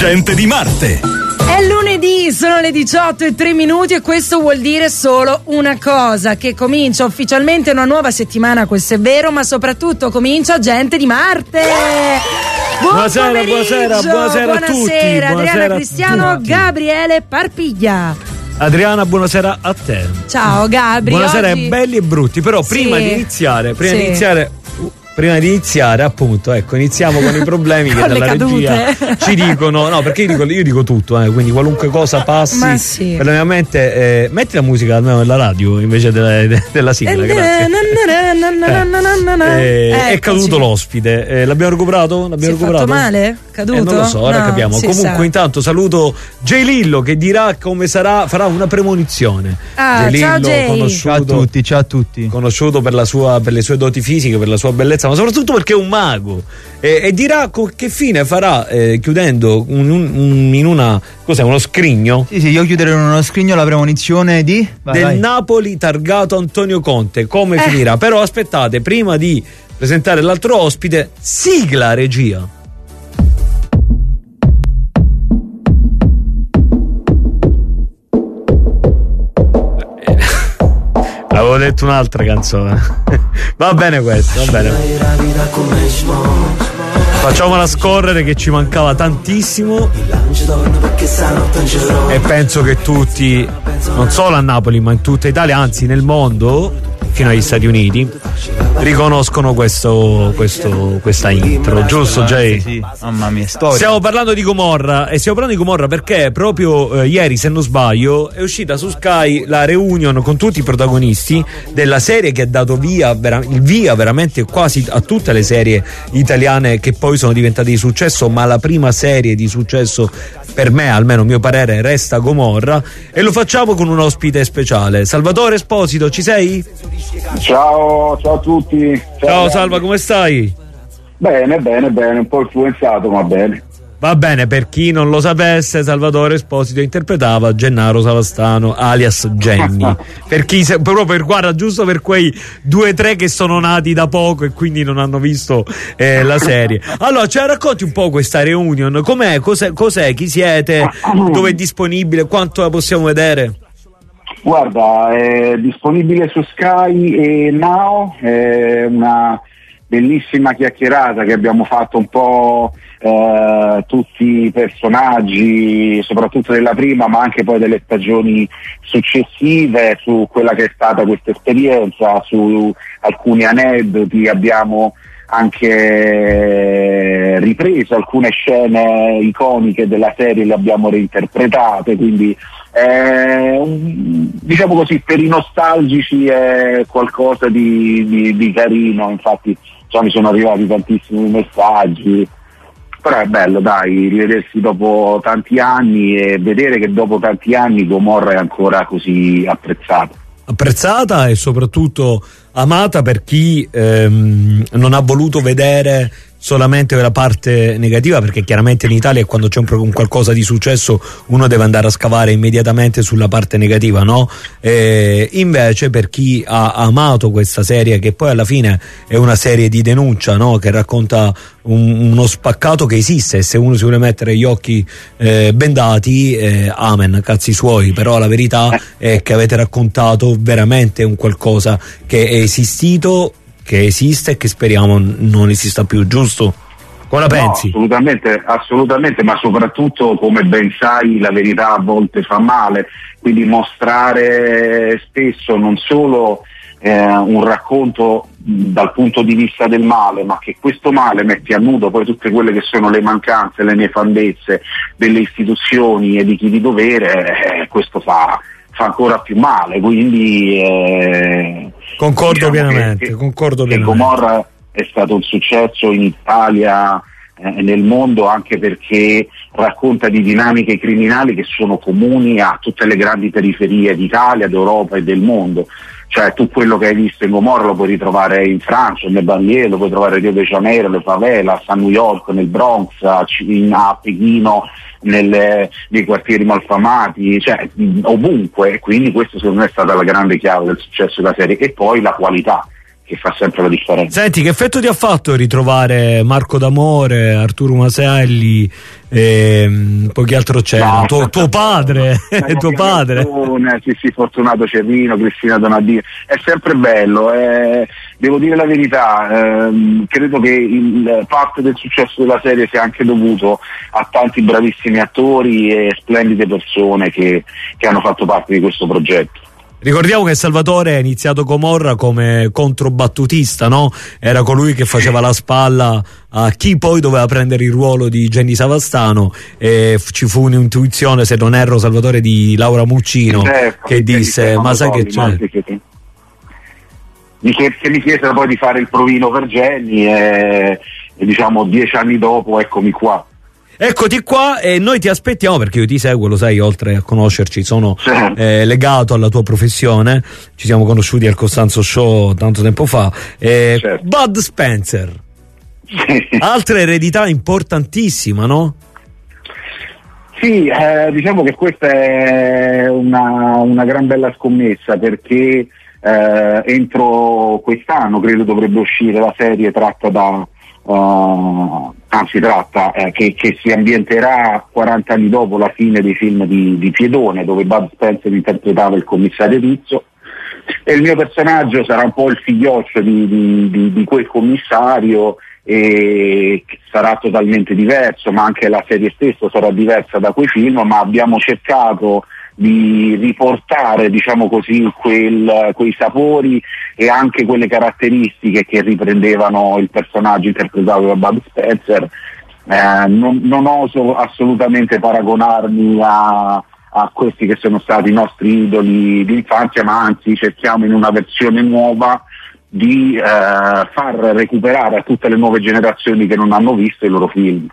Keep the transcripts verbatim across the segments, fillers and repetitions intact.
Gente di Marte. È lunedì, sono le diciotto e tre minuti e questo vuol dire solo una cosa, che comincia ufficialmente una nuova settimana, questo è vero, ma soprattutto comincia Gente di Marte. Buon buonasera, pomeriggio, buonasera, buonasera a tutti. Buonasera, Adriana buonasera Cristiano, Gabriele Parpiglia. Adriana, buonasera a te. Ciao Gabri. Buonasera, oggi... belli e brutti, però sì. prima di iniziare, prima sì. di iniziare Prima di iniziare, appunto, ecco, iniziamo con i problemi che dalla regia ci dicono. No, perché io dico, io dico tutto, eh, quindi qualunque cosa passi sì. per la mia mente. Eh, metti la musica almeno nella radio invece della, de, della sigla. Grazie. eh, eh, è caduto l'ospite. Eh, l'abbiamo recuperato? L'abbiamo si è recuperato? Fatto male? Caduto? Eh, non lo so, ora no, capiamo. Comunque, sa. intanto saluto Jay Lillo che dirà come sarà, farà una premonizione. Ah, Jay ciao Lillo, Jay. conosciuto, Ciao a tutti, ciao a tutti. Conosciuto per la sua, per le sue doti fisiche, per la sua bellezza, ma soprattutto perché è un mago. E, e dirà co- che fine farà eh, chiudendo un, un, un, in una. Cos'è? Uno scrigno? Sì, sì, io chiuderò in uno scrigno la premonizione di. Vai, del vai. Napoli targato Antonio Conte. Come eh. finirà? Però aspettate, prima di presentare l'altro ospite, sigla regia. Avevo detto un'altra canzone. Va bene questo, va bene. Facciamola scorrere che ci mancava tantissimo. E penso che tutti, non solo a Napoli ma in tutta Italia, anzi nel mondo, fino agli Stati Uniti, riconoscono questo, questo questa intro, giusto Jay? Sì, mamma mia, storia. Stiamo parlando di Gomorra e stiamo parlando di Gomorra perché proprio eh, ieri, se non sbaglio, è uscita su Sky la reunion con tutti i protagonisti della serie che ha dato via, vera- il via veramente quasi a tutte le serie italiane che poi sono diventate di successo, ma la prima serie di successo per me, almeno a mio parere, resta Gomorra, e lo facciamo con un ospite speciale. Salvatore Esposito, ci sei? Ciao, ciao a tutti. Ciao, ciao Salva, come stai? Bene, bene, bene, un po' influenzato, ma bene. Va bene, per chi non lo sapesse, Salvatore Esposito interpretava Gennaro Savastano alias Genny. Per chi se, proprio per guarda, giusto per quei due o tre che sono nati da poco e quindi non hanno visto eh, la serie. Allora, cioè, racconti un po' questa reunion, com'è, cos'è, cos'è, chi siete, dove è disponibile, quanto la possiamo vedere? Guarda, è disponibile su Sky e Now, è una bellissima chiacchierata che abbiamo fatto un po' eh, tutti i personaggi, soprattutto della prima ma anche poi delle stagioni successive, su quella che è stata questa esperienza, su alcuni aneddoti. Abbiamo anche ripreso alcune scene iconiche della serie, le abbiamo reinterpretate, quindi eh, diciamo così, per i nostalgici è qualcosa di, di, di carino. Infatti già mi sono arrivati tantissimi messaggi, però è bello, dai, rivedersi dopo tanti anni e vedere che dopo tanti anni Gomorra è ancora così apprezzata. Apprezzata e soprattutto amata per chi ehm, non ha voluto vedere solamente la parte negativa, perché chiaramente in Italia quando c'è un, un qualcosa di successo uno deve andare a scavare immediatamente sulla parte negativa, no? E invece per chi ha amato questa serie, che poi alla fine è una serie di denuncia, no? Che racconta un, uno spaccato che esiste, e se uno si vuole mettere gli occhi eh, bendati, eh, amen, cazzi suoi, però la verità è che avete raccontato veramente un qualcosa che è esistito, che esiste e che speriamo non esista più, giusto? Cosa pensi? No, assolutamente, assolutamente, ma soprattutto, come ben sai, la verità a volte fa male, quindi mostrare spesso non solo eh, un racconto dal punto di vista del male, ma che questo male mette a nudo poi tutte quelle che sono le mancanze, le nefandezze delle istituzioni e di chi di dovere, eh, questo fa, fa ancora più male, quindi eh, concordo diciamo pienamente, che, concordo che pienamente. Gomorra è stato un successo in Italia e eh, nel mondo, anche perché racconta di dinamiche criminali che sono comuni a tutte le grandi periferie d'Italia, d'Europa e del mondo. Cioè, tu quello che hai visto in Gomorra lo puoi ritrovare in Francia, nelle banlieue, lo puoi trovare a Rio de Janeiro, le favelas, a New York, nel Bronx, a, in, a Pechino, nelle, nei quartieri malfamati, cioè ovunque. Quindi questo secondo me è stata la grande chiave del successo della serie, e poi la qualità, che fa sempre la differenza. Senti, che effetto ti ha fatto ritrovare Marco D'Amore, Arturo Maselli, e poi che altro c'era? No, tuo, tuo padre, tuo padre. Persone, sì, sì, Fortunato Cerrino, Cristina Donadini, è sempre bello, eh, devo dire la verità, ehm, credo che il parte del successo della serie sia anche dovuto a tanti bravissimi attori e splendide persone che, che hanno fatto parte di questo progetto. Ricordiamo che Salvatore ha iniziato Gomorra come controbattutista, no? Era colui che faceva la spalla a chi poi doveva prendere il ruolo di Jenny Savastano, e f- ci fu un'intuizione, se non erro Salvatore, di Laura Muccino, certo, che disse ma sai che c'è? Mi chiese, mi chiesero poi di fare il provino per Jenny e, e diciamo dieci anni dopo eccomi qua. Eccoti qua, e noi ti aspettiamo, perché io ti seguo, lo sai, oltre a conoscerci sono certo. eh, legato alla tua professione, ci siamo conosciuti al Costanzo Show tanto tempo fa. eh, certo. Bud Spencer, Sì. altra eredità importantissima, no? Sì, eh, diciamo che questa è una, una gran bella scommessa, perché eh, entro quest'anno credo dovrebbe uscire la serie tratta da Uh, anzi tratta eh, che, che si ambienterà quaranta anni dopo la fine dei film di, di Piedone, dove Bud Spencer interpretava il commissario Rizzo, e il mio personaggio sarà un po' il figlioccio di, di, di, di quel commissario, e sarà totalmente diverso, ma anche la serie stessa sarà diversa da quei film, ma abbiamo cercato di riportare, diciamo così, quel, quei sapori e anche quelle caratteristiche che riprendevano il personaggio interpretato da Bud Spencer. Eh, non, non oso assolutamente paragonarmi a, a questi che sono stati i nostri idoli d'infanzia, ma anzi cerchiamo in una versione nuova di eh, far recuperare a tutte le nuove generazioni che non hanno visto i loro film.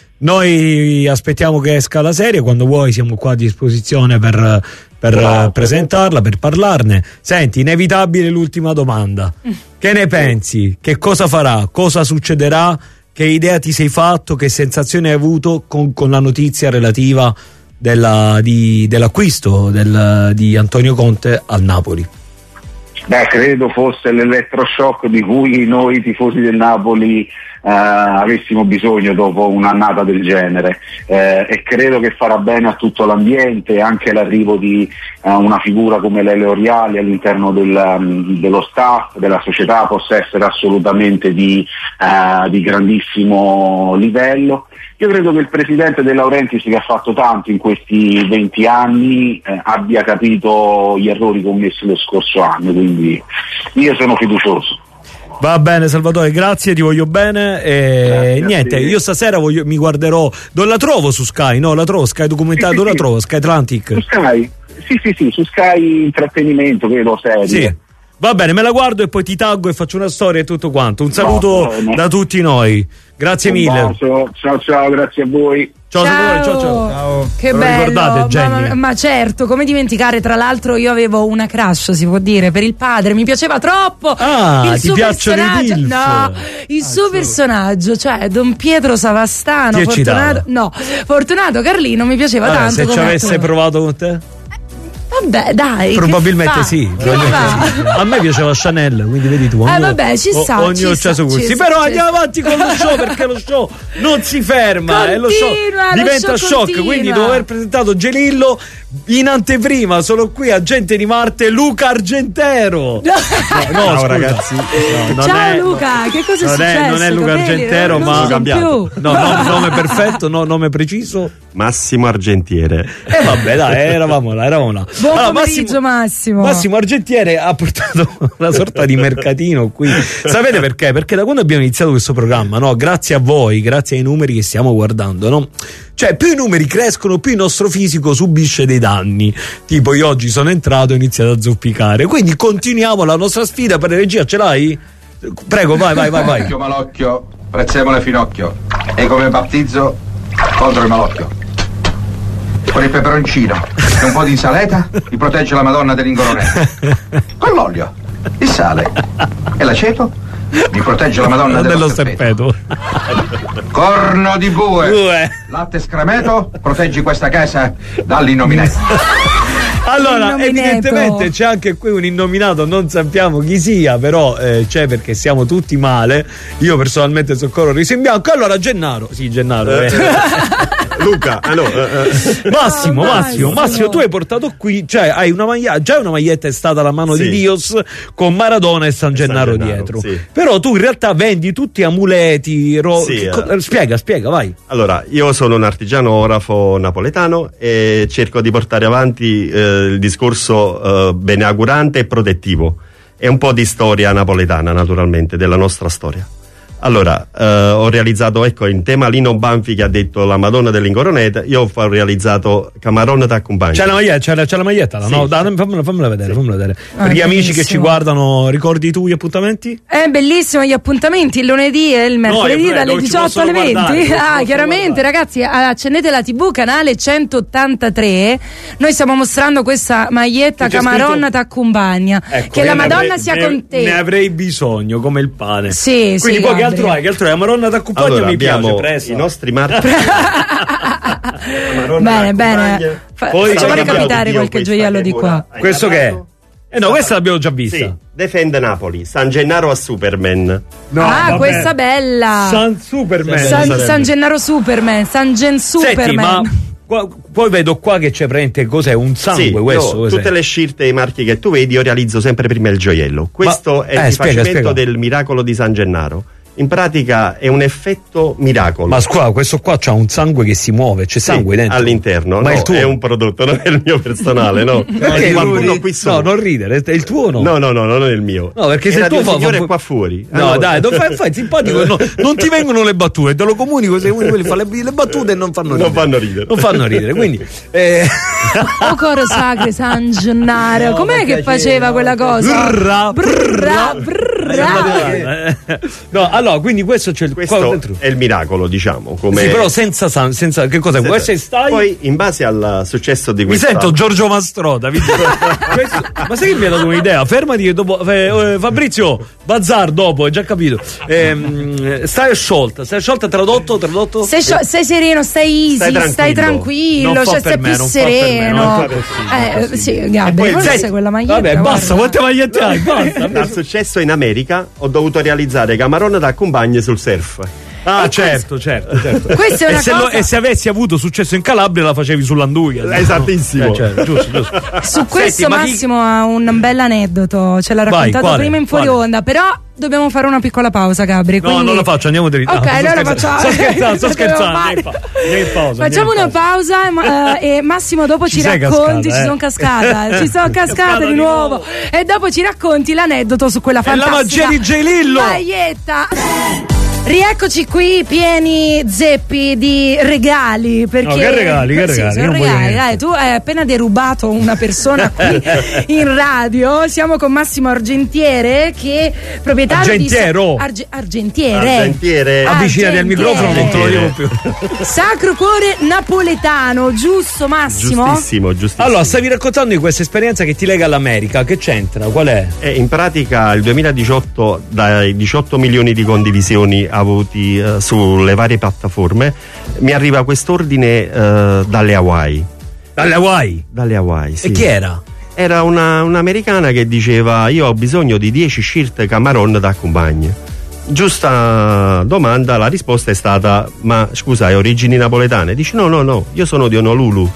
Noi aspettiamo che esca la serie, quando vuoi siamo qua a disposizione per, per Grazie. presentarla, per parlarne. Senti, inevitabile l'ultima domanda. Che ne pensi? Che cosa farà? Cosa succederà? Che idea ti sei fatto? Che sensazione hai avuto con, con la notizia relativa della, di, dell'acquisto del, di Antonio Conte al Napoli? Beh, credo fosse l'elettroshock di cui noi tifosi del Napoli eh, avessimo bisogno dopo un'annata del genere, eh, e credo che farà bene a tutto l'ambiente, anche l'arrivo di eh, una figura come Lele Oriali all'interno del, um, dello staff, della società, possa essere assolutamente di, eh, di grandissimo livello. Io credo che il presidente De Laurentiis, che ha fatto tanto in questi venti anni, eh, abbia capito gli errori commessi lo scorso anno, quindi io sono fiducioso. Va bene Salvatore, grazie, ti voglio bene, e Grazie niente, io stasera voglio, mi guarderò, dove la trovo su Sky, no? La trovo Sky documentario, Sì, dove sì, la trovo? Sky Atlantic? Su Sky? Sì, sì, sì, su Sky intrattenimento, credo, serie. Sì. Va bene, me la guardo e poi ti taggo e faccio una storia e tutto quanto. Un saluto Va bene. da tutti noi. Grazie Un mille. bacio. Ciao ciao, grazie a voi. Ciao, Salvatore, ciao ciao. Ciao. Che Ve lo bello, ricordate, Jenny? ma, ma certo, come dimenticare? Tra l'altro io avevo una crush, si può dire, per il padre, mi piaceva troppo. Ah, il ti suo piacciono i personaggio, milf? no, il suo personaggio, cioè Don Pietro Savastano, Ti Fortunato, eccitava? no, Fortunato Carlino mi piaceva Vabbè, tanto. se ci come avesse attore. provato con te? Vabbè, dai. che Probabilmente fa? sì. Che probabilmente fa? sì. A me piaceva Chanel, quindi vedi tu. Eh, ognuno- vabbè, ci o- sta, Ognuno ci c'ha sta, i suoi gusti. ci sta, Però ci andiamo sta. avanti con lo show, perché lo show non si ferma. E lo show Continua, lo diventa show shock. continua. Quindi dopo aver presentato Gelillo, in anteprima, solo qui a Gente di Marte, Luca Argentero. No, no, Ciao, scusa. ragazzi. No, non Ciao è- Luca, che cosa è non è, successo? non è Luca Capelli, Argentero, non ma ci sono più. No, no, nome perfetto, no, nome preciso. Massimo Argentiere. E eh, vabbè, dai, eravamo là, eravamo là. Buon Allora, pomeriggio, Massimo. Massimo Argentiere ha portato una sorta di mercatino qui. Sapete perché? Perché da quando abbiamo iniziato questo programma, no? Grazie a voi, grazie ai numeri che stiamo guardando, no? Cioè, più i numeri crescono, più il nostro fisico subisce dei danni. Tipo, io oggi sono entrato e ho iniziato a zoppicare. Quindi continuiamo la nostra sfida per regia, ce l'hai? Prego, vai, vai, vai, vai. Occhio malocchio, prezzemolo e finocchio. E come battizzo contro il malocchio. Con il peperoncino e un po' di insalata mi protegge la Madonna dell'Ingoronello. Con l'olio, il sale e l'aceto mi protegge la Madonna dello, dello sterpeto. sterpeto. Corno di bue, Bue. latte scremeto, proteggi questa casa dall'innominezza. Allora, Innominato. evidentemente c'è anche qui un innominato, non sappiamo chi sia, però eh, c'è perché siamo tutti male. Io personalmente soccorro riso in bianco. Allora, Gennaro, sì, Gennaro. Eh. Luca, ah no, eh, eh. Massimo, Oh, Massimo, Massimo. Massimo, tu hai portato qui, cioè hai una maglietta, già una maglietta è stata la mano Sì. di Dios con Maradona e San Gennaro, Gennaro, dietro. sì. Però tu in realtà vendi tutti amuleti, ro- Sì, che co- eh. spiega, spiega, vai. Allora, io sono un artigiano orafo napoletano e cerco di portare avanti eh, il discorso eh, beneaugurante e protettivo. E un po' di storia napoletana, naturalmente, della nostra storia. Allora, eh, ho realizzato, ecco, in tema Lino Banfi che ha detto la Madonna dell'Incoroneta, io ho realizzato Camarone t'accompagna. C'è la maglietta, c'è la, c'è la maglietta là, Sì, no? sì. Dai, fammela, fammela vedere, fammela vedere. Ah, per gli amici che ci bellissimo. guardano, ricordi tu gli appuntamenti? È bellissimo gli appuntamenti il lunedì e il mercoledì No, è dalle bello, ci diciotto alle possono guardare, venti. ci Ah, possono chiaramente, guardare. ragazzi, accendete la tivù, canale centottantatré. Noi stiamo mostrando questa maglietta C'è Camaronna scritto- t'accompagna. Ecco, che io la ne Madonna avrei- sia ne- con te. Ne avrei bisogno, come il pane. Sì, Quindi sì, poi che Gabri. altro hai? Che altro hai? La Madonna t'accompagna Allora, mi abbiamo piace, presa. i nostri marchi. Bene, bene. Fa- Poi facciamo abbiamo recapitare Dio, qualche questa gioiello che di ora qua. hai Questo che è? regalato. Eh no, questa l'abbiamo già vista. Sì, Defend Napoli, San Gennaro a Superman. No, ah, vabbè. questa bella. San Superman. San, sarebbe. San Gennaro Superman, San Gen Superman. Senti, ma qua- poi vedo qua che c'è praticamente cos'è un sangue Sì, questo? io, cos'è? tutte le scelte e i marchi che tu vedi io realizzo sempre prima il gioiello. Questo Ma- è eh, il spiega, rifacimento spiega. del miracolo di San Gennaro. In pratica è un effetto miracolo. Ma scusa, questo qua c'ha un sangue che si muove, c'è Sì, sangue dentro. all'interno, Ma no, è il tuo? è un prodotto, non è il mio personale, no. Perché È qualcuno lui- qui No, sopra. non ridere, è il tuo no? No, no, no, non è il mio. No, perché se Era tu di un fa- signore fa- qua fuori. No, Allora- dai, non fai, fai simpatico, no, non ti vengono le battute, te lo comunico, sei uno di quelli che fa le, le battute e non fanno ridere. Non fanno ridere. Non fanno ridere, quindi eh, O coro sacre San Gennaro. No, Com'è ma che piacere, faceva no, quella cosa? brrra, brrra, brrra. brrra. No, allora, quindi questo c'è il qua Questo dentro. è il miracolo, diciamo. Come... Sì, però senza san- senza che cos'è? Questo è stai. Poi, in base al successo di Mi questa... sento Giorgio Mastrota, vi dico. Questo- ma sai che mi ha dato un'idea? Fermati che dopo eh, eh, Fabrizio Bazzar dopo, hai già capito. Ehm, stai sciolta, stai sciolta tradotto, tradotto. Stai, scio- stai sereno, stai easy, Stai stai tranquillo. tranquillo, Non fa cioè per stai me, più non fa per me, sereno. non fa possibile, eh, sì, Gabri, poi- forse senti, quella maglietta. Vabbè, basta, guarda. quante magliette hai? Basta. Dal successo in America ho dovuto realizzare Camarone da compagni sul surf. Ah, certo, certo, certo. Questa è una e, se cosa- lo- e se avessi avuto successo in Calabria la facevi sull'Anduia. Esattissimo. Eh, certo, giusto, giusto. Su questo Senti, ma chi- Massimo ha un bel aneddoto, ce l'ha Vai, raccontato quale? prima in fuori Quale? onda, però dobbiamo fare una piccola pausa, Gabri. No, quindi- non lo faccio, andiamo dritti. Ok, No, sto allora scherzando, facciamo. sto scherzando, sto Dobbiamo scherzando, fare. andiamo in pa- andiamo in pausa, Facciamo andiamo una in pausa ma- eh, e Massimo dopo Ci ci, sei racconti. cascata, Ci eh? sono cascata, ci sono cascata Cascata di di nuovo. nuovo. E dopo ci racconti l'aneddoto su quella È la fantastica magia di J. Lillo. maglietta. Rieccoci qui pieni zeppi di regali perché No, che regali, che Sì, regali, sono io non voglio regali, niente. dai, tu hai appena derubato una persona qui in radio. Siamo con Massimo Argentiere che è proprietario Argentiero. di Sa- Arge- Argentiere. Argentiere. Avvicinati al microfono, non te lo dico più. Sacro Cuore Napoletano, giusto Massimo? Giustissimo, giustissimo. Allora, stavi raccontando di questa esperienza che ti lega all'America, che c'entra? Qual è? Eh, in pratica il duemiladiciotto dai diciotto milioni di condivisioni avuti eh, sulle varie piattaforme mi arriva quest'ordine eh, dalle Hawaii. Dalle Hawaii. Dalle Hawaii, sì. E chi era? Era una, un'americana che diceva io ho bisogno di dieci shirt Camarone da compagni. Giusta domanda, la risposta è stata ma scusa, hai origini napoletane? Dici no no no, io sono di Honolulu.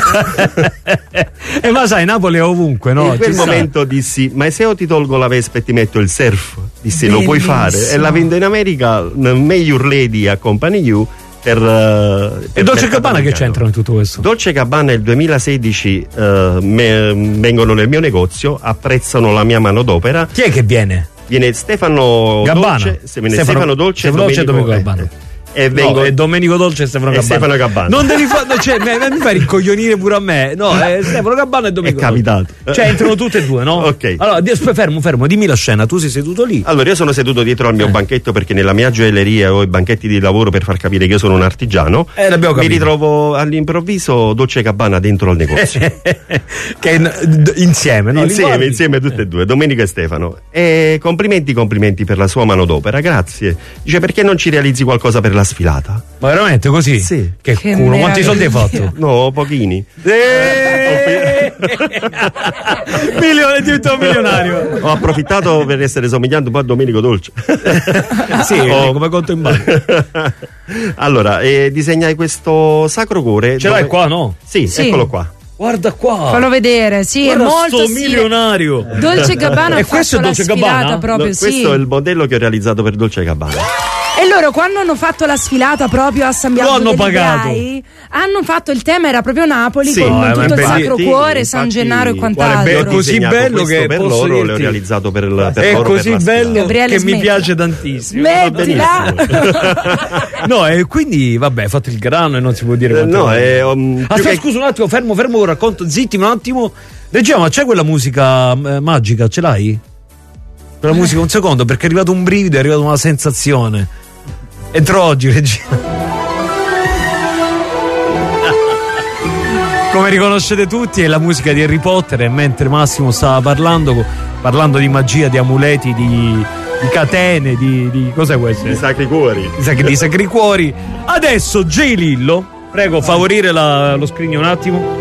E ma sai, Napoli è ovunque, no? In quel Ci sta. momento dissi ma se io ti tolgo la vespa e ti metto il surf? Dissi lo puoi fare Bellissimo. e la vendo in America, May Your Lady accompany you per, eh, per E Dolce mercato Gabbana che americano. c'entrano in tutto questo? Dolce Gabbana nel duemilasedici eh, me- vengono nel mio negozio, apprezzano la mia manodopera. Chi è che viene? Viene Stefano Gabbana. Dolce, se viene Stefano, Dolce, Stefano Dolce e Domenico eh, Gabbana. eh, e No, vengo, è Domenico Dolce e Stefano e Gabbana. Stefano Gabbana. Non devi fare, cioè, mi, mi fai rincoglionire pure a me. No, è Stefano Gabbana e Domenico È capitato. Dolce. Cioè, entrano tutte e due, no? Ok. Allora, di- aspetta, fermo, fermo, dimmi la scena, tu sei seduto lì. Allora io sono seduto dietro al mio Eh. banchetto perché nella mia gioielleria ho i banchetti di lavoro per far capire che io sono un artigiano. Eh, l'abbiamo Mi capito. ritrovo all'improvviso Dolce Gabbana dentro al negozio. che è in- d- insieme, no? Li insieme, guardi? insieme tutte e due, Domenico e Stefano. E complimenti, complimenti per la sua manodopera, grazie. Dice perché non ci realizzi qualcosa per la sfilata? Ma veramente così? Sì. Che, Che culo, quanti meraviglia. soldi hai fatto? No, pochini. Eh, Milione, diventato milionario. Ho approfittato per essere somigliante un po' a Domenico Dolce. Sì, Oh. come conto in banca. Allora, eh, disegnai questo Sacro Cuore. Ce dove- l'hai qua, no? Sì, Sì. eccolo qua. Guarda qua. Fallo vedere, sì, Guarda è molto sto stile. milionario. Dolce Gabbana E ha questo fatto è la Dolce sfilata Gabbana? proprio, No, sì. questo è il modello che ho realizzato per Dolce Gabbana. E loro quando hanno fatto la sfilata proprio a San Biagio Lo hanno dei pagato. Librai, hanno fatto il tema era proprio Napoli Sì, con no, ma tutto è il belli- Sacro sì, Cuore, San infatti, Gennaro e guarda, quant'altro. è così disegnato bello questo che per posso loro, l'ho dirti- realizzato per, per È loro così per la bello sfilata. Gabriele, che mi smettila. piace tantissimo. Smettila! No, e quindi vabbè, hai fatto il grano e non si può dire Eh, quanto no, è. è, um, più Aspetta, che- scusa un attimo, fermo, fermo un racconto, zitti un attimo. Regia, ma c'è quella musica eh, magica, ce l'hai? Quella musica, un secondo, perché è arrivato un brivido, è arrivata una sensazione. Entro oggi, regia. Come riconoscete tutti è la musica di Harry Potter e mentre Massimo stava parlando, parlando di magia, di amuleti, di, di catene, di, di cos'è questo? I Sacri Cuori. Di sacri, di sacri cuori. Adesso J Lillo, prego favorire la- lo scrigno un attimo.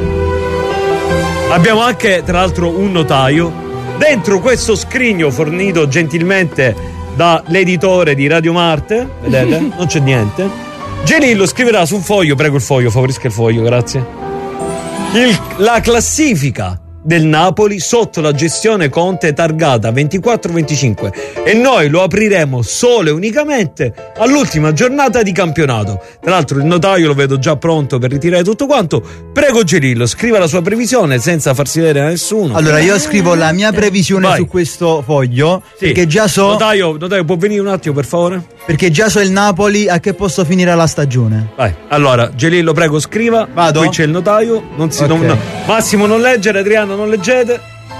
Abbiamo anche tra l'altro un notaio. Dentro questo scrigno fornito gentilmente dall'editore di Radio Marte, vedete? Non c'è niente. J Lillo scriverà su un foglio, prego il foglio, favorisca il foglio, grazie. Il- la classifica del Napoli sotto la gestione Conte targata ventiquattro venticinque e noi lo apriremo solo e unicamente all'ultima giornata di campionato. Tra l'altro il notaio lo vedo già pronto per ritirare tutto quanto. Prego Gerillo, scriva la sua previsione senza farsi vedere a nessuno. Allora io scrivo la mia previsione Vai. su questo foglio, Sì. perché già so Notaio, notaio, può venire un attimo per favore? perché già so il Napoli a che posto finirà la stagione. Vai. Allora, Gelillo, prego, scriva. Vado? Qui c'è il notaio. Non si, Ok. non- no. Massimo, non leggere, Adriano, non leggete.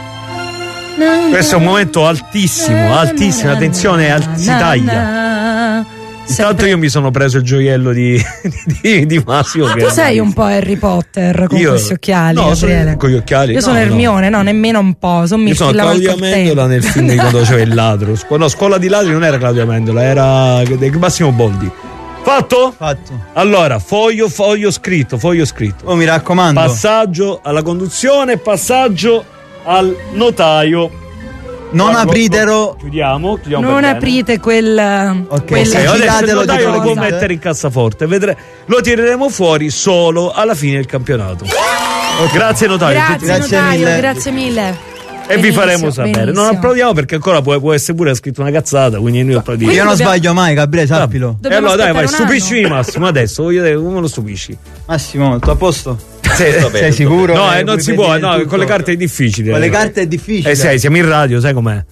Questo è un momento altissimo, altissimo. La tensione è alt- si taglia. Intanto io mi sono preso il gioiello di, di, di Massimo. Ah, che tu è- sei un po' Harry Potter con Io- questi occhiali, no, sono- Gabriele. con gli occhiali, Io sono no, no. Ermione, no, nemmeno un po'. Sono Io sono Mirtilla Claudia Valcortese. Amendola nel film di quando faceva il ladro. Scu- no, Scuola di ladri non era Claudia Amendola, era del Massimo Boldi. Fatto? Fatto. Allora, foglio, foglio scritto, foglio scritto. Oh, mi raccomando. Passaggio alla conduzione, passaggio al notaio. Non Guarda, apritelo. lo- Chiudiamo, chiudiamo Non per bene. aprite quel. Ok, quella Ok, sì, adesso il giratelo notaio dietro lo la può vita. mettere in cassaforte. Vedre- lo tireremo fuori solo alla fine del campionato. Grazie notaio. Grazie, Grazie notaio, mille. grazie mille. E vi Benissimo, faremo sapere. Non benissimo. applaudiamo perché ancora può, può essere pure scritto una cazzata. Quindi noi applaudiamo. Io non dobbiamo- sbaglio mai, Gabriele, sappilo. E Dobbiamo allora dai, vai, aspettare un stupiscimi anno. Massimo adesso. Voglio vedere come lo stupisci. Massimo, tu a posto? Sei, Sei sicuro? No, che eh, non puoi si può, vedere no, tutto? con le carte è difficile. Con le carte è difficile. Eh sai, siamo in radio, sai com'è?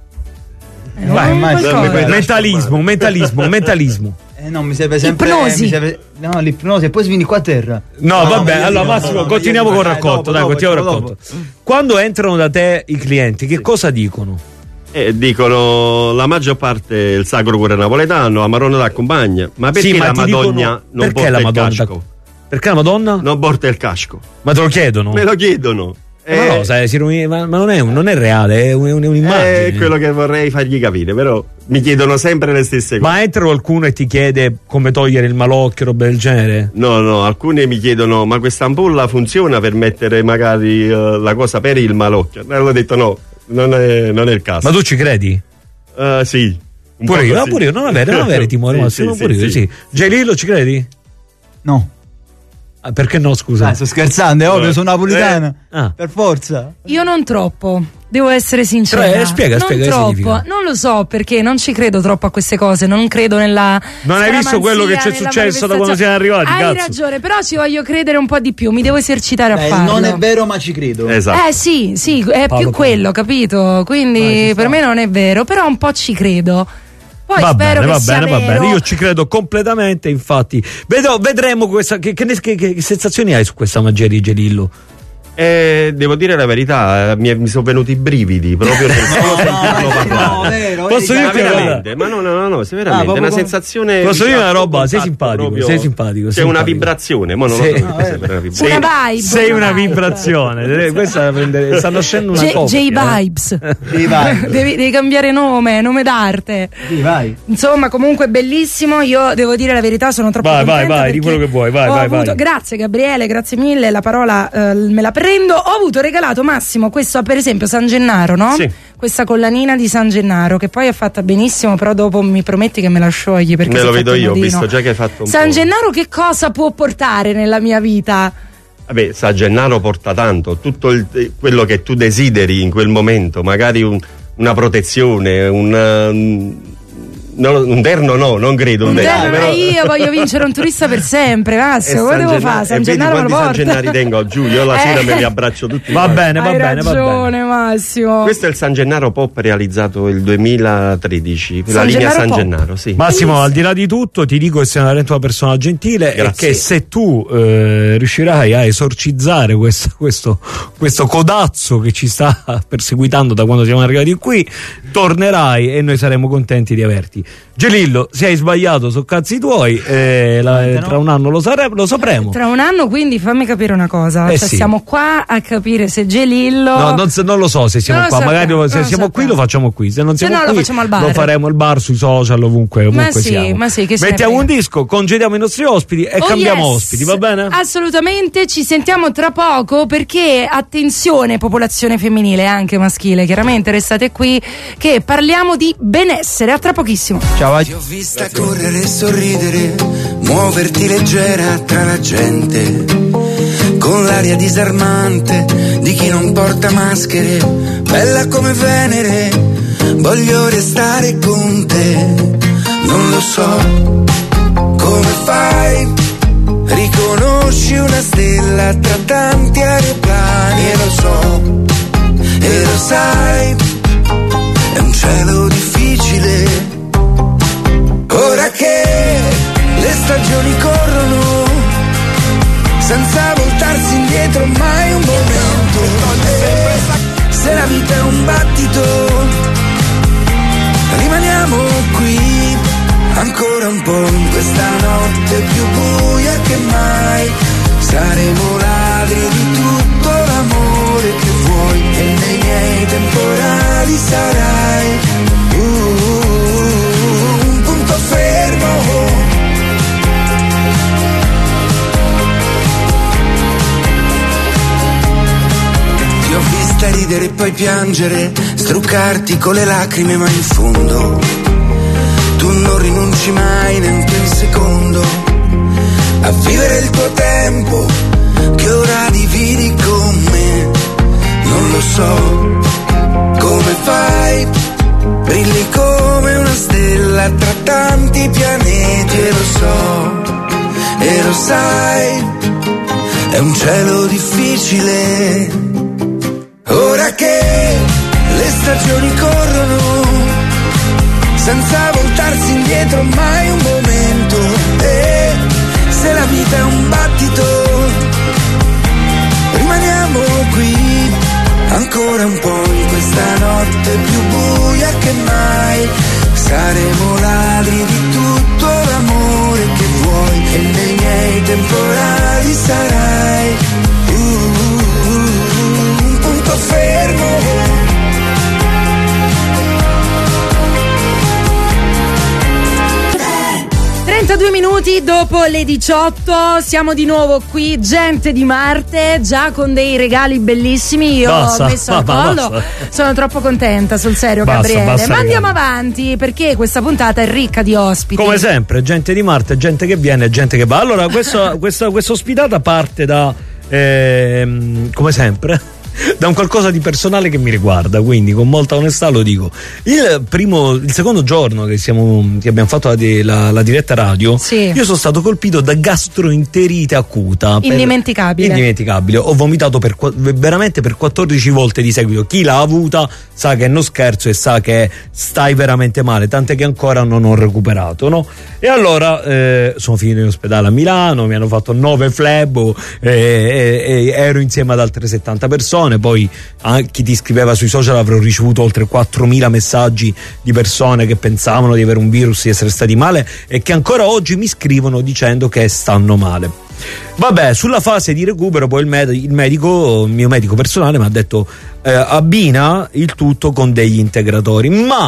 Eh, Vai, non vai, qualcosa. dammi Mentalismo, mentalismo, mentalismo. Eh no, mi serve sempre. Ipnosi. Mi serve... No, l'ipnosi e poi vieni qua a terra. No, No, vabbè, ma io allora dico- Massimo, no, no, continuiamo io col dico- racconto, dopo, dai, dopo, continuiamo il dopo, racconto. Quando entrano da te i clienti, che cosa dicono? Eh, dicono la maggior parte il Sacro Cuore Napoletano, la Madonna d'accompagna. Ma perché Sì, ma la ti Madonna dicono- non perché porta la il Madonna? casco? Perché la Madonna? Non porta il casco. Ma te lo chiedono? Me lo chiedono. Ma no, sai, si rovina- ma, ma non, è, un- non è reale, è un- è un'immagine. È quello che vorrei fargli capire, però mi chiedono sempre le stesse cose. Ma entra qualcuno e ti chiede come togliere il malocchio, roba del genere? No, no, alcuni mi chiedono: ma questa ampolla funziona per mettere magari eh, la cosa per il malocchio? E ho detto no, non è, non è il caso. Ma tu ci credi? Eh, sì. un Pure po' io, no, così. pure io, non avere, non avere timore, Sì, Massimo, sì, pure sì, io, sì. sì. Gelillo, ci credi? No. Ah, perché no, scusa? Ah, sto scherzando, è ovvio, sono napolitana. Ah. Per forza. Io non troppo, devo essere sincera. Cioè, spiega, non spiega che troppo, significa. non lo so perché non ci credo troppo a queste cose, non credo nella. Non hai visto quello che scaramanzia, c'è nella successo da quando manifestazione. siamo arrivati, Hai cazzo? ragione, però ci voglio credere un po' di più, mi devo esercitare a Dai, farlo. non è vero, ma ci credo. Esatto. Eh sì, sì, è Paolo, più quello, capito? Quindi Vai, ci per sta. me non è vero, però un po' ci credo. Poi Va spero bene, che va sia bene, va vero. bene. Io ci credo completamente, infatti. Vedo, vedremo questa. Che, che, che, che sensazioni hai su questa magia di Gelillo? Eh, devo dire la verità, eh, mi, mi sono venuti i brividi proprio nel solo sentirlo parlare. vero. Posso vedi, Ma dirti una cosa? veramente, ma no, no, no, no, se Ah, veramente è proprio una con- sensazione. Posso dire una diciamo, roba? Sei contatto simpatico, proprio- sei simpatico, C'è sei una simpatico. vibrazione, ma non Sì. lo so. cos'è per una vibrazione. Una vibe. Sei una vibe. vibrazione. Questa prende- sta nascendo una J, coppia. J eh. Vibes. Sì, vai. Devi, devi cambiare nome, nome d'arte. Sì, vai. Insomma, comunque bellissimo. Io devo dire la verità, sono troppo Vai, vai, contenta vai, di perché quello che vuoi, vai, ho vai, avuto- vai. Grazie Gabriele, grazie mille. La parola eh, me la prendo. Rendo, ho avuto regalato Massimo questo, per esempio San Gennaro, no? Sì. Questa collanina di San Gennaro che poi è fatta benissimo, però dopo mi prometti che me la sciogli perché me lo sei vedo io, ho modino. visto già che hai fatto un San po'. Gennaro che cosa può portare nella mia vita? Vabbè, San Gennaro porta tanto, tutto il, quello che tu desideri in quel momento, magari un, una protezione, una, un, no, un terno no, non credo un, Un terno, terno, però... io voglio vincere un turista per sempre, Massimo, cosa devo fare? San e vedi Gennaro me lo quanti San porta. Gennari tengo giù, io la sera Eh. me li abbraccio tutti. Va quanti. bene, va Hai bene, va bene. ragione, Massimo. Questo è il San Gennaro Pop realizzato il duemilatredici, la San linea Gennaro San Pop. Gennaro, sì. Massimo, al di là di tutto, ti dico che sei veramente una persona gentile Grazie. e che se tu eh, riuscirai a esorcizzare questo, questo, questo codazzo che ci sta perseguitando da quando siamo arrivati qui, tornerai e noi saremo contenti di averti. Gelillo, se hai sbagliato so cazzi tuoi, eh, la, no. tra un anno lo, sare- lo sapremo. Tra un anno, quindi fammi capire una cosa. Eh cioè, sì. siamo qua a capire se Gelillo. No, non, se- non lo so se siamo Non lo qua, sappiamo, magari se non lo siamo qui sappiamo. lo facciamo qui, se non siamo no, lo qui facciamo al bar. lo faremo al bar, sui social, ovunque, ovunque Ma sì, siamo. ma sì, che se ne Mettiamo frega. un disco, congediamo i nostri ospiti e Oh, cambiamo yes. ospiti, va bene? Assolutamente, ci sentiamo tra poco perché attenzione popolazione femminile e anche maschile, chiaramente restate qui che parliamo di benessere, a tra pochissimo. Ciao. Ti ho vista correre e sorridere, muoverti leggera tra la gente, con l'aria disarmante di chi non porta maschere, bella come Venere, voglio restare con te, non lo so come fai, riconosci una stella tra tanti aeroplani e lo so, e lo sai, è un cielo difficile. Ora che le stagioni corrono, senza voltarsi indietro mai un momento, e se la vita è un battito, rimaniamo qui, ancora un po' in questa notte più buia che mai, saremo ladri di tutto l'amore che vuoi, e nei miei temporali sarai uh, un punto fermo. Ti ho vista ridere e poi piangere, struccarti con le lacrime, ma in fondo tu non rinunci mai neanche un secondo a vivere il tuo tempo che ora dividi con me. Non lo so come fai, brilli come una stella tra tanti pianeti, e lo so, e lo sai, è un cielo difficile. Ora che le stagioni corrono, senza voltarsi indietro mai un momento, e se la vita è un battito, rimaniamo qui, ancora un po' in questa notte più buia che mai, saremo ladri di tutto l'amore che vuoi, e nei miei temporali sarai uh, uh, uh, un punto fermo. trentadue minuti dopo le diciotto, siamo di nuovo qui, gente di Marte, già con dei regali bellissimi. Io Basta, ho messo al ma- ma collo, basta. sono troppo contenta, sul serio, Basta, Gabriele. basta Ma andiamo regali. avanti perché questa puntata è ricca di ospiti. Come sempre, gente di Marte, gente che viene, gente che va. Allora, questa, questa, questa ospitata parte da, ehm, come sempre, da un qualcosa di personale che mi riguarda, quindi con molta onestà lo dico. Il primo, il secondo giorno che, siamo, che abbiamo fatto la, di- la, la diretta radio, Sì. io sono stato colpito da gastroenterite acuta. per- Indimenticabile. indimenticabile. Ho vomitato per, qua- veramente per quattordici volte di seguito. Chi l'ha avuta sa che non scherzo e sa che stai veramente male, tant'è che ancora non ho recuperato, no? E allora eh, sono finito in ospedale a Milano, mi hanno fatto nove flebo, eh, eh, eh, ero insieme ad altre settanta persone. Poi a chi ti scriveva sui social avrò ricevuto oltre quattromila messaggi di persone che pensavano di avere un virus, di essere stati male e che ancora oggi mi scrivono dicendo che stanno male. Vabbè, sulla fase di recupero poi il, med- il medico, il mio medico personale mi ha detto eh, abbina il tutto con degli integratori, ma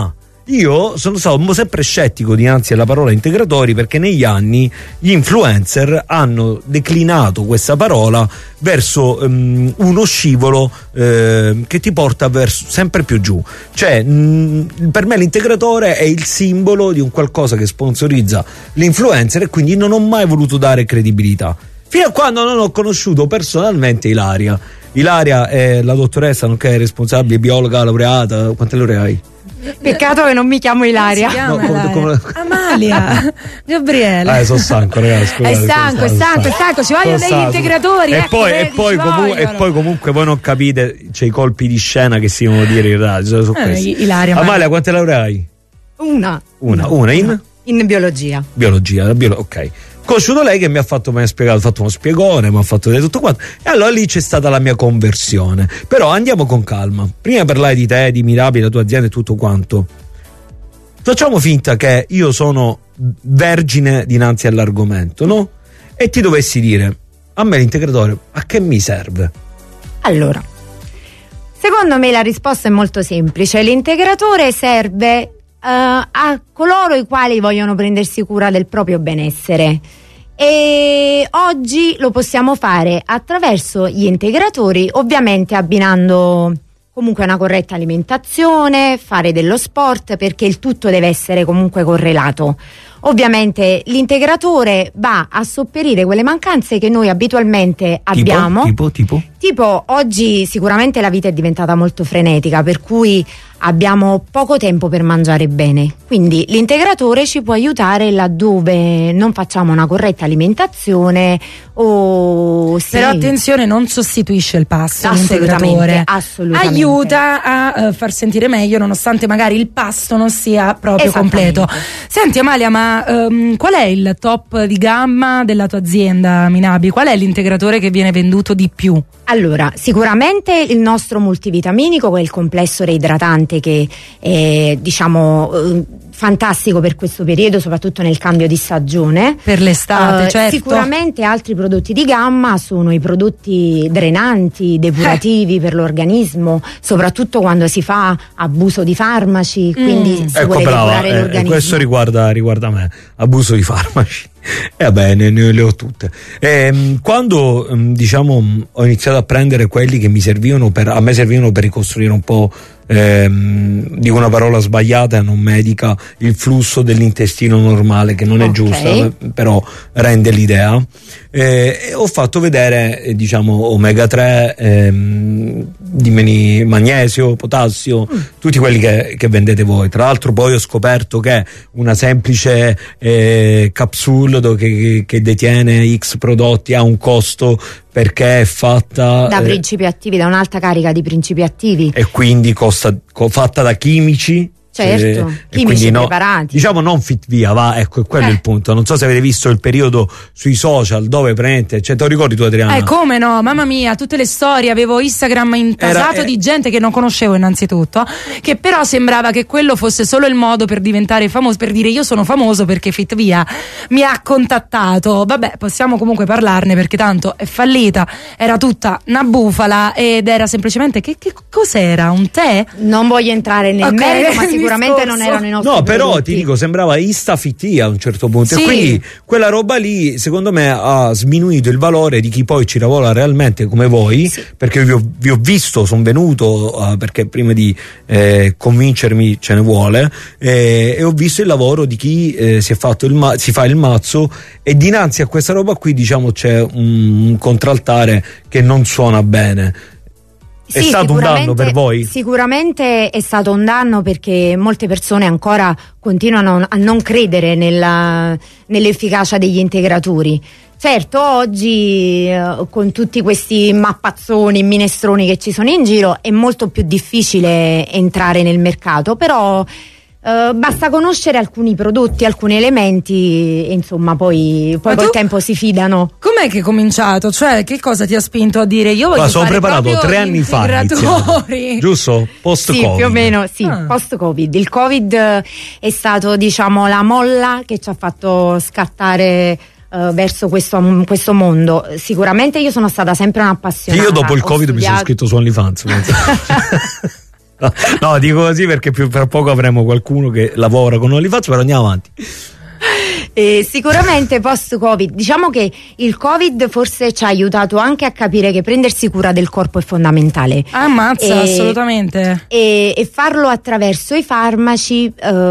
io sono stato sempre scettico dinanzi alla parola integratori, perché negli anni gli influencer hanno declinato questa parola verso um, uno scivolo eh, che ti porta verso sempre più giù. Cioè mh, per me l'integratore è il simbolo di un qualcosa che sponsorizza l'influencer, e quindi non ho mai voluto dare credibilità fino a quando non ho conosciuto personalmente Ilaria. Ilaria è la dottoressa nonché responsabile biologa laureata. Quante lauree hai? Peccato che non mi chiamo Ilaria. Si chiama No, come- Ilaria. come- Amalia. Gabriele. Eh, sono stanco, ragazzi. È stanco, è stanco, è stanco, ci vogliono degli integratori. E, ecco, poi, vedi, e, poi ci comu- e vogliono. poi comunque voi non capite, c'è i colpi di scena che si devono dire in radio. Su Eh, questi. Ilaria, ma- Amalia, quante lauree hai? Una. Una, una in In biologia. biologia, biolo- ok. Conosciuto lei che mi ha fatto, mi ha spiegato, ha fatto uno spiegone, mi ha fatto vedere tutto quanto, e allora lì c'è stata la mia conversione. Però andiamo con calma. Prima parlare di te, di Mirabile, la tua azienda e tutto quanto. Facciamo finta che io sono vergine dinanzi all'argomento, no? E ti dovessi dire, a me l'integratore a che mi serve? Allora, secondo me la risposta è molto semplice. L'integratore serve Uh, a coloro i quali vogliono prendersi cura del proprio benessere, e oggi lo possiamo fare attraverso gli integratori, ovviamente abbinando comunque una corretta alimentazione, fare dello sport, perché il tutto deve essere comunque correlato. Ovviamente l'integratore va a sopperire quelle mancanze che noi abitualmente abbiamo. Tipo, tipo, tipo? Tipo, oggi sicuramente la vita è diventata molto frenetica, per cui abbiamo poco tempo per mangiare bene, quindi l'integratore ci può aiutare laddove non facciamo una corretta alimentazione o sì. Però attenzione, non sostituisce il pasto. Assolutamente, l'integratore assolutamente. aiuta a uh, far sentire meglio, nonostante magari il pasto non sia proprio Esattamente. completo. Senti Amalia, ma um, qual è il top di gamma della tua azienda Minabi? Qual è l'integratore che viene venduto di più? Allora, sicuramente il nostro multivitaminico, che è il complesso reidratante, che è diciamo eh, fantastico per questo periodo, soprattutto nel cambio di stagione. Per l'estate, Eh, certo. Sicuramente altri prodotti di gamma sono i prodotti drenanti, depurativi Eh. per l'organismo, soprattutto quando si fa abuso di farmaci, quindi Mm. si Ecco, vuole brava, depurare eh, l'organismo. questo riguarda, riguarda me, abuso di farmaci. E eh, vabbè, ne, ne le ho tutte. Ehm, quando ehm, diciamo ho iniziato a prendere quelli che mi servivano per, a me servivano per ricostruire un po', ehm, dico una parola sbagliata, non medica, il flusso dell'intestino normale, che non è Ok. giusta, eh, però rende l'idea. Eh, e ho fatto vedere eh, diciamo omega tre, ehm, dimeni magnesio, potassio, Mm. tutti quelli che, che vendete voi. Tra l'altro poi ho scoperto che una semplice eh, capsule do- che, che detiene X prodotti ha un costo, perché è fatta Da eh, principi attivi, da un'alta carica di principi attivi. e quindi costa, co- fatta da chimici. Certo, eh, e chimici quindi no, preparati. diciamo non fit via, va, ecco, è quello Eh. il punto. Non so se avete visto il periodo sui social dove prende, cioè te lo ricordi tu Adriana? Eh, come no, mamma mia, tutte le storie, avevo Instagram intasato Era- eh. di gente che non conoscevo innanzitutto, che però sembrava che quello fosse solo il modo per diventare famoso, per dire io sono famoso perché Fitvia mi ha contattato. Vabbè, possiamo comunque parlarne perché tanto è fallita, era tutta una bufala ed era semplicemente, che, che cos'era? Un tè? Non voglio entrare nel Ok, merito, ma il sicuramente discorso. non erano i nostri No, però prodotti. ti dico, sembrava Instafitti a un certo punto. Sì. E quindi quella roba lì, secondo me, ha sminuito il valore di chi poi ci lavora realmente come voi. Perché vi ho, vi ho visto, sono venuto, uh, perché prima di eh, convincermi ce ne vuole, eh, e ho visto il lavoro di chi eh, si è fatto il ma- si fa il mazzo, e dinanzi a questa roba qui, diciamo, c'è un, un contraltare che non suona bene. È Sì, stato un danno sicuramente- per voi? Sicuramente è stato un danno, perché molte persone ancora continuano a non credere nella- nell'efficacia degli integratori. Certo, oggi eh, con tutti questi mappazzoni, minestroni che ci sono in giro, è molto più difficile entrare nel mercato, però eh, basta conoscere alcuni prodotti, alcuni elementi, e insomma poi, poi Ma col tu- tempo si fidano. Com'è che è cominciato? Cioè, che cosa ti ha spinto a dire io voglio Ma sono fare preparato proprio tre anni fa, iniziamo. integratori? Giusto? Post Sì, Covid. più o meno, sì, Ah. post-Covid. Il Covid eh, è stato, diciamo, la molla che ci ha fatto scattare eh, verso questo, questo mondo. Sicuramente io sono stata sempre un'appassionata. Io dopo il ho Covid mi sono studiato- iscritto su OnlyFans. penso. No, dico così perché più fra poco avremo qualcuno che lavora con OnlyFans, però andiamo avanti. Eh, sicuramente post-Covid, diciamo che il Covid forse ci ha aiutato anche a capire che prendersi cura del corpo è fondamentale. Ammazza, e, assolutamente. E, e farlo attraverso i farmaci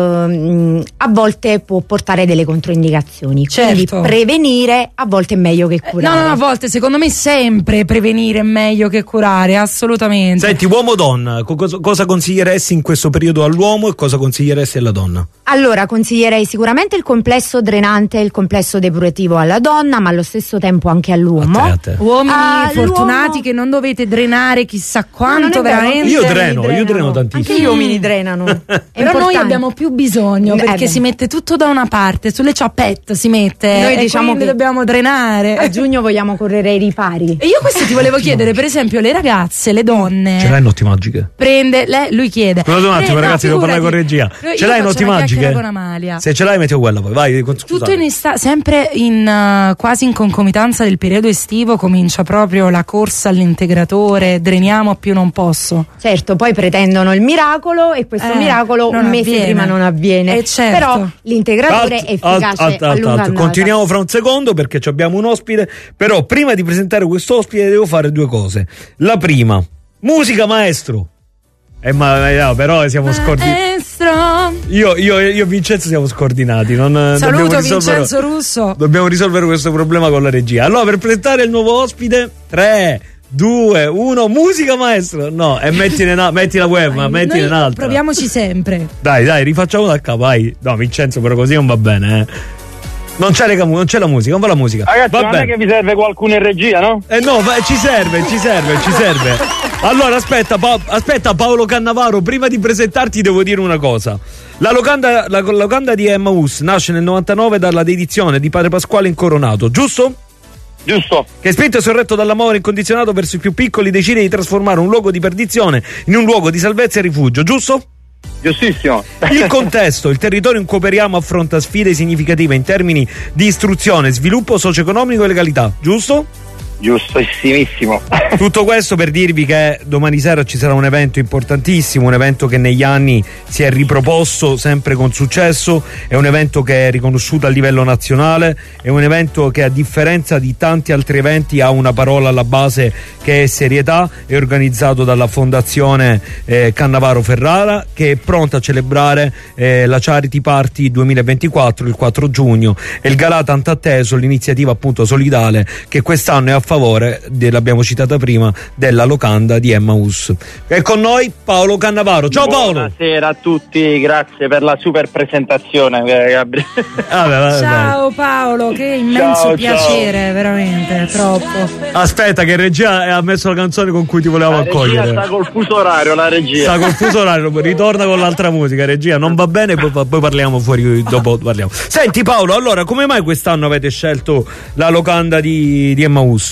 ehm, a volte può portare delle controindicazioni. Certo. Quindi prevenire a volte è meglio che curare. No, no, a volte secondo me sempre prevenire è meglio che curare, assolutamente. Senti, uomo-donna, cosa, cosa consiglieresti in questo periodo all'uomo e cosa consiglieresti alla donna? Allora, consiglierei sicuramente il complesso drenante e il complesso depurativo alla donna, ma allo stesso tempo anche all'uomo. A te, a te. Uomini Ah, fortunati l'uomo- che non dovete drenare chissà quanto, non è vero, veramente. Io Sì, dreno, io drenano. dreno tantissimo. Anche gli uomini drenano. È Però importante. noi abbiamo più bisogno Eh, perché beh. si mette tutto da una parte, sulle ciappette si mette. Noi e diciamo quindi che dobbiamo drenare. a giugno vogliamo correre ai ripari. E io questo ti volevo chiedere, per esempio, le ragazze, le donne. Ce l'hai notti magiche? Prende, lei, lui chiede. Scusate un attimo, Eh, no, ragazzi, devo parlare con figurati. regia. Io Ce l'hai faccio notti una magiche? chiacchiera con Amalia. Se ce l'hai, metti quella poi. Vai, con- Tutto scusate. in estate, sempre in uh, quasi in concomitanza del periodo estivo, comincia proprio la corsa all'integratore, dreniamo più non posso. Certo, poi pretendono il miracolo e questo Eh, miracolo non un mese avviene. prima non avviene. Eh, certo. Però l'integratore è Alt, alt, efficace alt, a alt, lunga alt. andata. Continuiamo fra un secondo perché ci abbiamo un ospite. Però prima di presentare questo ospite devo fare due cose. La prima, musica maestro. Eh, ma eh, no, però siamo scordinati. Maestro. Io, io, io e Vincenzo siamo scordinati. Non, Saluto dobbiamo risolvere- Vincenzo Russo. Dobbiamo risolvere questo problema con la regia. Allora, per presentare il nuovo ospite, tre, due, uno, musica maestro. No, e mettine una, metti la web, ma mettine Noi un'altra. proviamoci sempre. Dai, dai, rifacciamo da capo, vai. No, Vincenzo, però così non va bene, eh. Non c'è, le, non c'è la musica, non va la musica. Ragazzi, va non bene. è che vi serve qualcuno in regia, no? Eh no, va- ci serve, ci serve, ci serve. Allora, aspetta, Pa- aspetta Paolo Cannavaro, prima di presentarti devo dire una cosa. La locanda, la locanda di Emmaus nasce nel novantanove dalla dedizione di Padre Pasquale Incoronato, giusto? Giusto. Che spinto e sorretto dall'amore incondizionato verso i più piccoli decide di trasformare un luogo di perdizione in un luogo di salvezza e rifugio, giusto? Giustissimo. Il contesto, il territorio in cui operiamo affronta sfide significative in termini di istruzione, sviluppo socio-economico e legalità, giusto? Giustissimissimo. Tutto questo per dirvi che domani sera ci sarà un evento importantissimo, un evento che negli anni si è riproposto sempre con successo, è un evento che è riconosciuto a livello nazionale, è un evento che a differenza di tanti altri eventi ha una parola alla base che è serietà, è organizzato dalla Fondazione eh, Cannavaro Ferrara, che è pronta a celebrare eh, la Charity Party duemilaventiquattro il quattro giugno e il galà tanto atteso, l'iniziativa appunto solidale che quest'anno è a favore, de, l'abbiamo citata prima, della locanda di Emmaus. E con noi Paolo Cannavaro. Ciao Paolo. Buonasera a tutti, grazie per la super presentazione, eh, Gabriele. Vabbè, vabbè, Ciao Paolo, che immenso Ciao, piacere, ciao. veramente, troppo. aspetta che regia ha messo la canzone con cui ti volevamo La regia accogliere. sta col fuso orario, la regia. Sta col fuso orario, ritorna con l'altra musica, regia, non va bene, poi, poi parliamo fuori, dopo parliamo. Senti Paolo, allora come mai quest'anno avete scelto la locanda di, di Emmaus?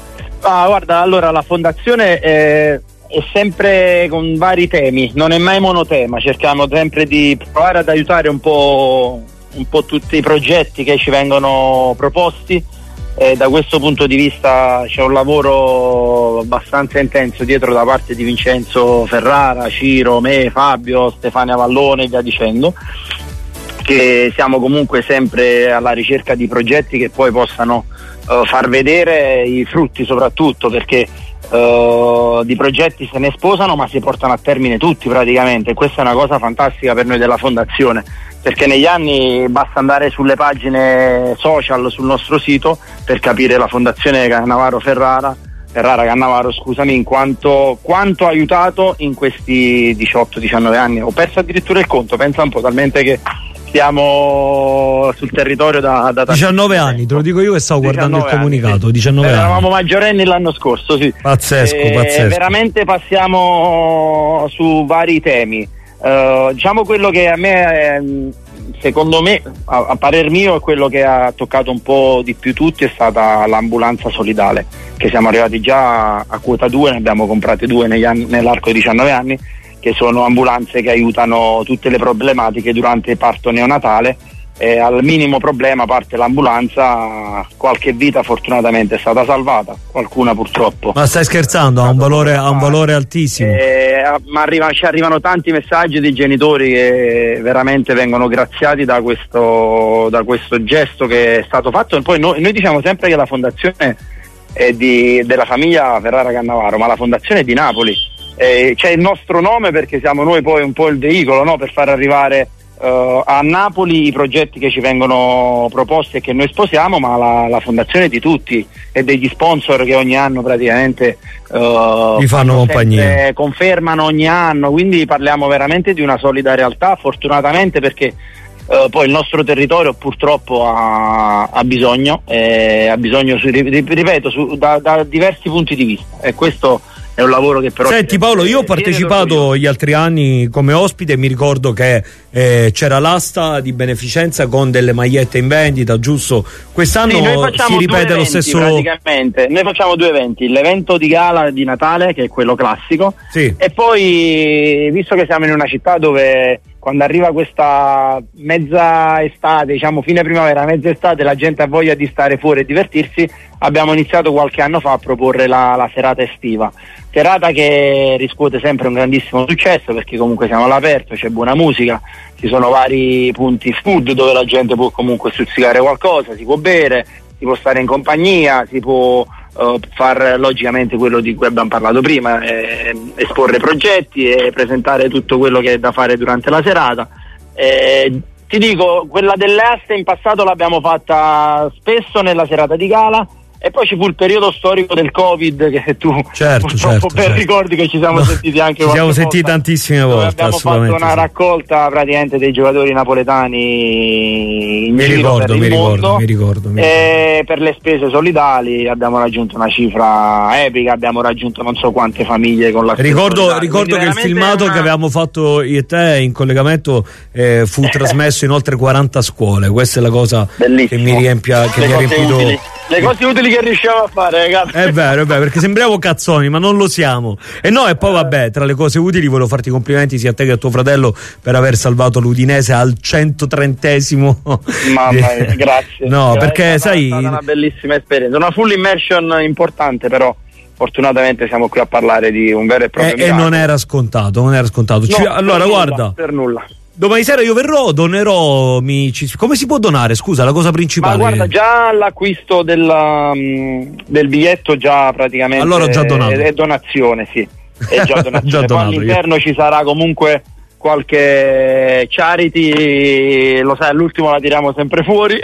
Ah, guarda, allora la fondazione è, è sempre con vari temi, non è mai monotema, cerchiamo sempre di provare ad aiutare un po', un po' tutti i progetti che ci vengono proposti. E da questo punto di vista c'è un lavoro abbastanza intenso dietro da parte di Vincenzo Ferrara, Ciro, me, Fabio, Stefania Vallone e via dicendo, che siamo comunque sempre alla ricerca di progetti che poi possano uh, far vedere i frutti, soprattutto perché uh, di progetti se ne sposano ma si portano a termine tutti praticamente, e questa è una cosa fantastica per noi della fondazione, perché negli anni basta andare sulle pagine social sul nostro sito per capire la fondazione Cannavaro Ferrara Ferrara Cannavaro, scusami, in quanto quanto ha aiutato in questi diciotto diciannove anni. Ho perso addirittura il conto, pensa un po', talmente che siamo sul territorio da, da diciannove anni, te lo dico io che stavo guardando il comunicato. Anni, sì. diciannove anni. Eravamo maggiorenni l'anno scorso, sì. Pazzesco, e pazzesco. Veramente passiamo su vari temi. Uh, diciamo quello che a me, eh, secondo me, a, a parer mio, è quello che ha toccato un po' di più tutti, è stata l'ambulanza solidale, che siamo arrivati già a, a quota due, ne abbiamo comprate due negli anni, nell'arco di diciannove anni, che sono ambulanze che aiutano tutte le problematiche durante il parto neonatale, e al minimo problema parte l'ambulanza. Qualche vita fortunatamente è stata salvata, qualcuna purtroppo. Ma stai scherzando? Ha un valore, ha un valore altissimo. Eh, ma arriva, ci arrivano tanti messaggi di genitori che veramente vengono graziati da questo, da questo gesto che è stato fatto. E poi noi, noi diciamo sempre che la fondazione è di, della famiglia Ferrara Cannavaro, ma la fondazione è di Napoli. Eh, c'è il nostro nome perché siamo noi poi un po' il veicolo, no? Per far arrivare uh, a Napoli i progetti che ci vengono proposti e che noi sposiamo, ma la, la fondazione è di tutti e degli sponsor che ogni anno praticamente uh, vi fanno compagnia, confermano ogni anno, quindi parliamo veramente di una solida realtà, fortunatamente, perché Uh, poi il nostro territorio purtroppo ha, ha bisogno, eh, ha bisogno su, ripeto, su, da, da diversi punti di vista, e questo è un lavoro che però... Senti Paolo, io ho partecipato gli altri anni come ospite e mi ricordo che eh, c'era l'asta di beneficenza con delle magliette in vendita, giusto? Quest'anno sì, si ripete lo stesso... Praticamente, noi facciamo due eventi, l'evento di gala di Natale, che è quello classico, sì. E poi, visto che siamo in una città dove quando arriva questa mezza estate, diciamo fine primavera, mezza estate, la gente ha voglia di stare fuori e divertirsi, abbiamo iniziato qualche anno fa a proporre la, la serata estiva. Serata che riscuote sempre un grandissimo successo, perché comunque siamo all'aperto, c'è buona musica, ci sono vari punti food dove la gente può comunque stuzzicare qualcosa, si può bere, si può stare in compagnia, si può uh, far logicamente quello di cui abbiamo parlato prima, eh, esporre progetti e presentare tutto quello che è da fare durante la serata. Eh, ti dico, quella delle aste in passato l'abbiamo fatta spesso nella serata di gala, e poi ci fu il periodo storico del Covid, che tu certo, purtroppo certo, ben certo. ricordi che ci siamo no, sentiti anche ci siamo volta, sentiti tantissime volte, abbiamo fatto una sì. raccolta praticamente dei giocatori napoletani in mi giro ricordo, per il mi mondo, ricordo, mi ricordo, mi ricordo. E per le spese solidali abbiamo raggiunto una cifra epica, abbiamo raggiunto non so quante famiglie con la spesa ricordo, solidale. ricordo che il filmato una... che avevamo fatto io e te in collegamento eh, fu trasmesso in oltre quaranta scuole. Questa è la cosa Bellissimo. che mi riempia, che le mi ha cose riempito utili. Le cose utili che riusciamo a fare, ragazzi. È vero, è vero, perché sembriamo cazzoni, ma non lo siamo. E no, e poi vabbè, tra le cose utili volevo farti i complimenti sia a te che a tuo fratello per aver salvato l'Udinese al centotrentesimo. Mamma mia, grazie. No, grazie, perché è stata, sai, è stata una bellissima esperienza, una full immersion importante, però fortunatamente siamo qui a parlare di un vero e proprio e, e non era scontato, non era scontato. No, Ci, allora, per nulla, guarda, per nulla. Domani sera io verrò, donerò. Mi, ci, come si può donare? Scusa, la cosa principale. Ma guarda, già l'acquisto del, um, del biglietto già praticamente allora ho già donato. È, è donazione, sì. È già donazione. già Poi donato, all'interno io. Ci sarà comunque qualche charity, lo sai, all'ultimo la tiriamo sempre fuori.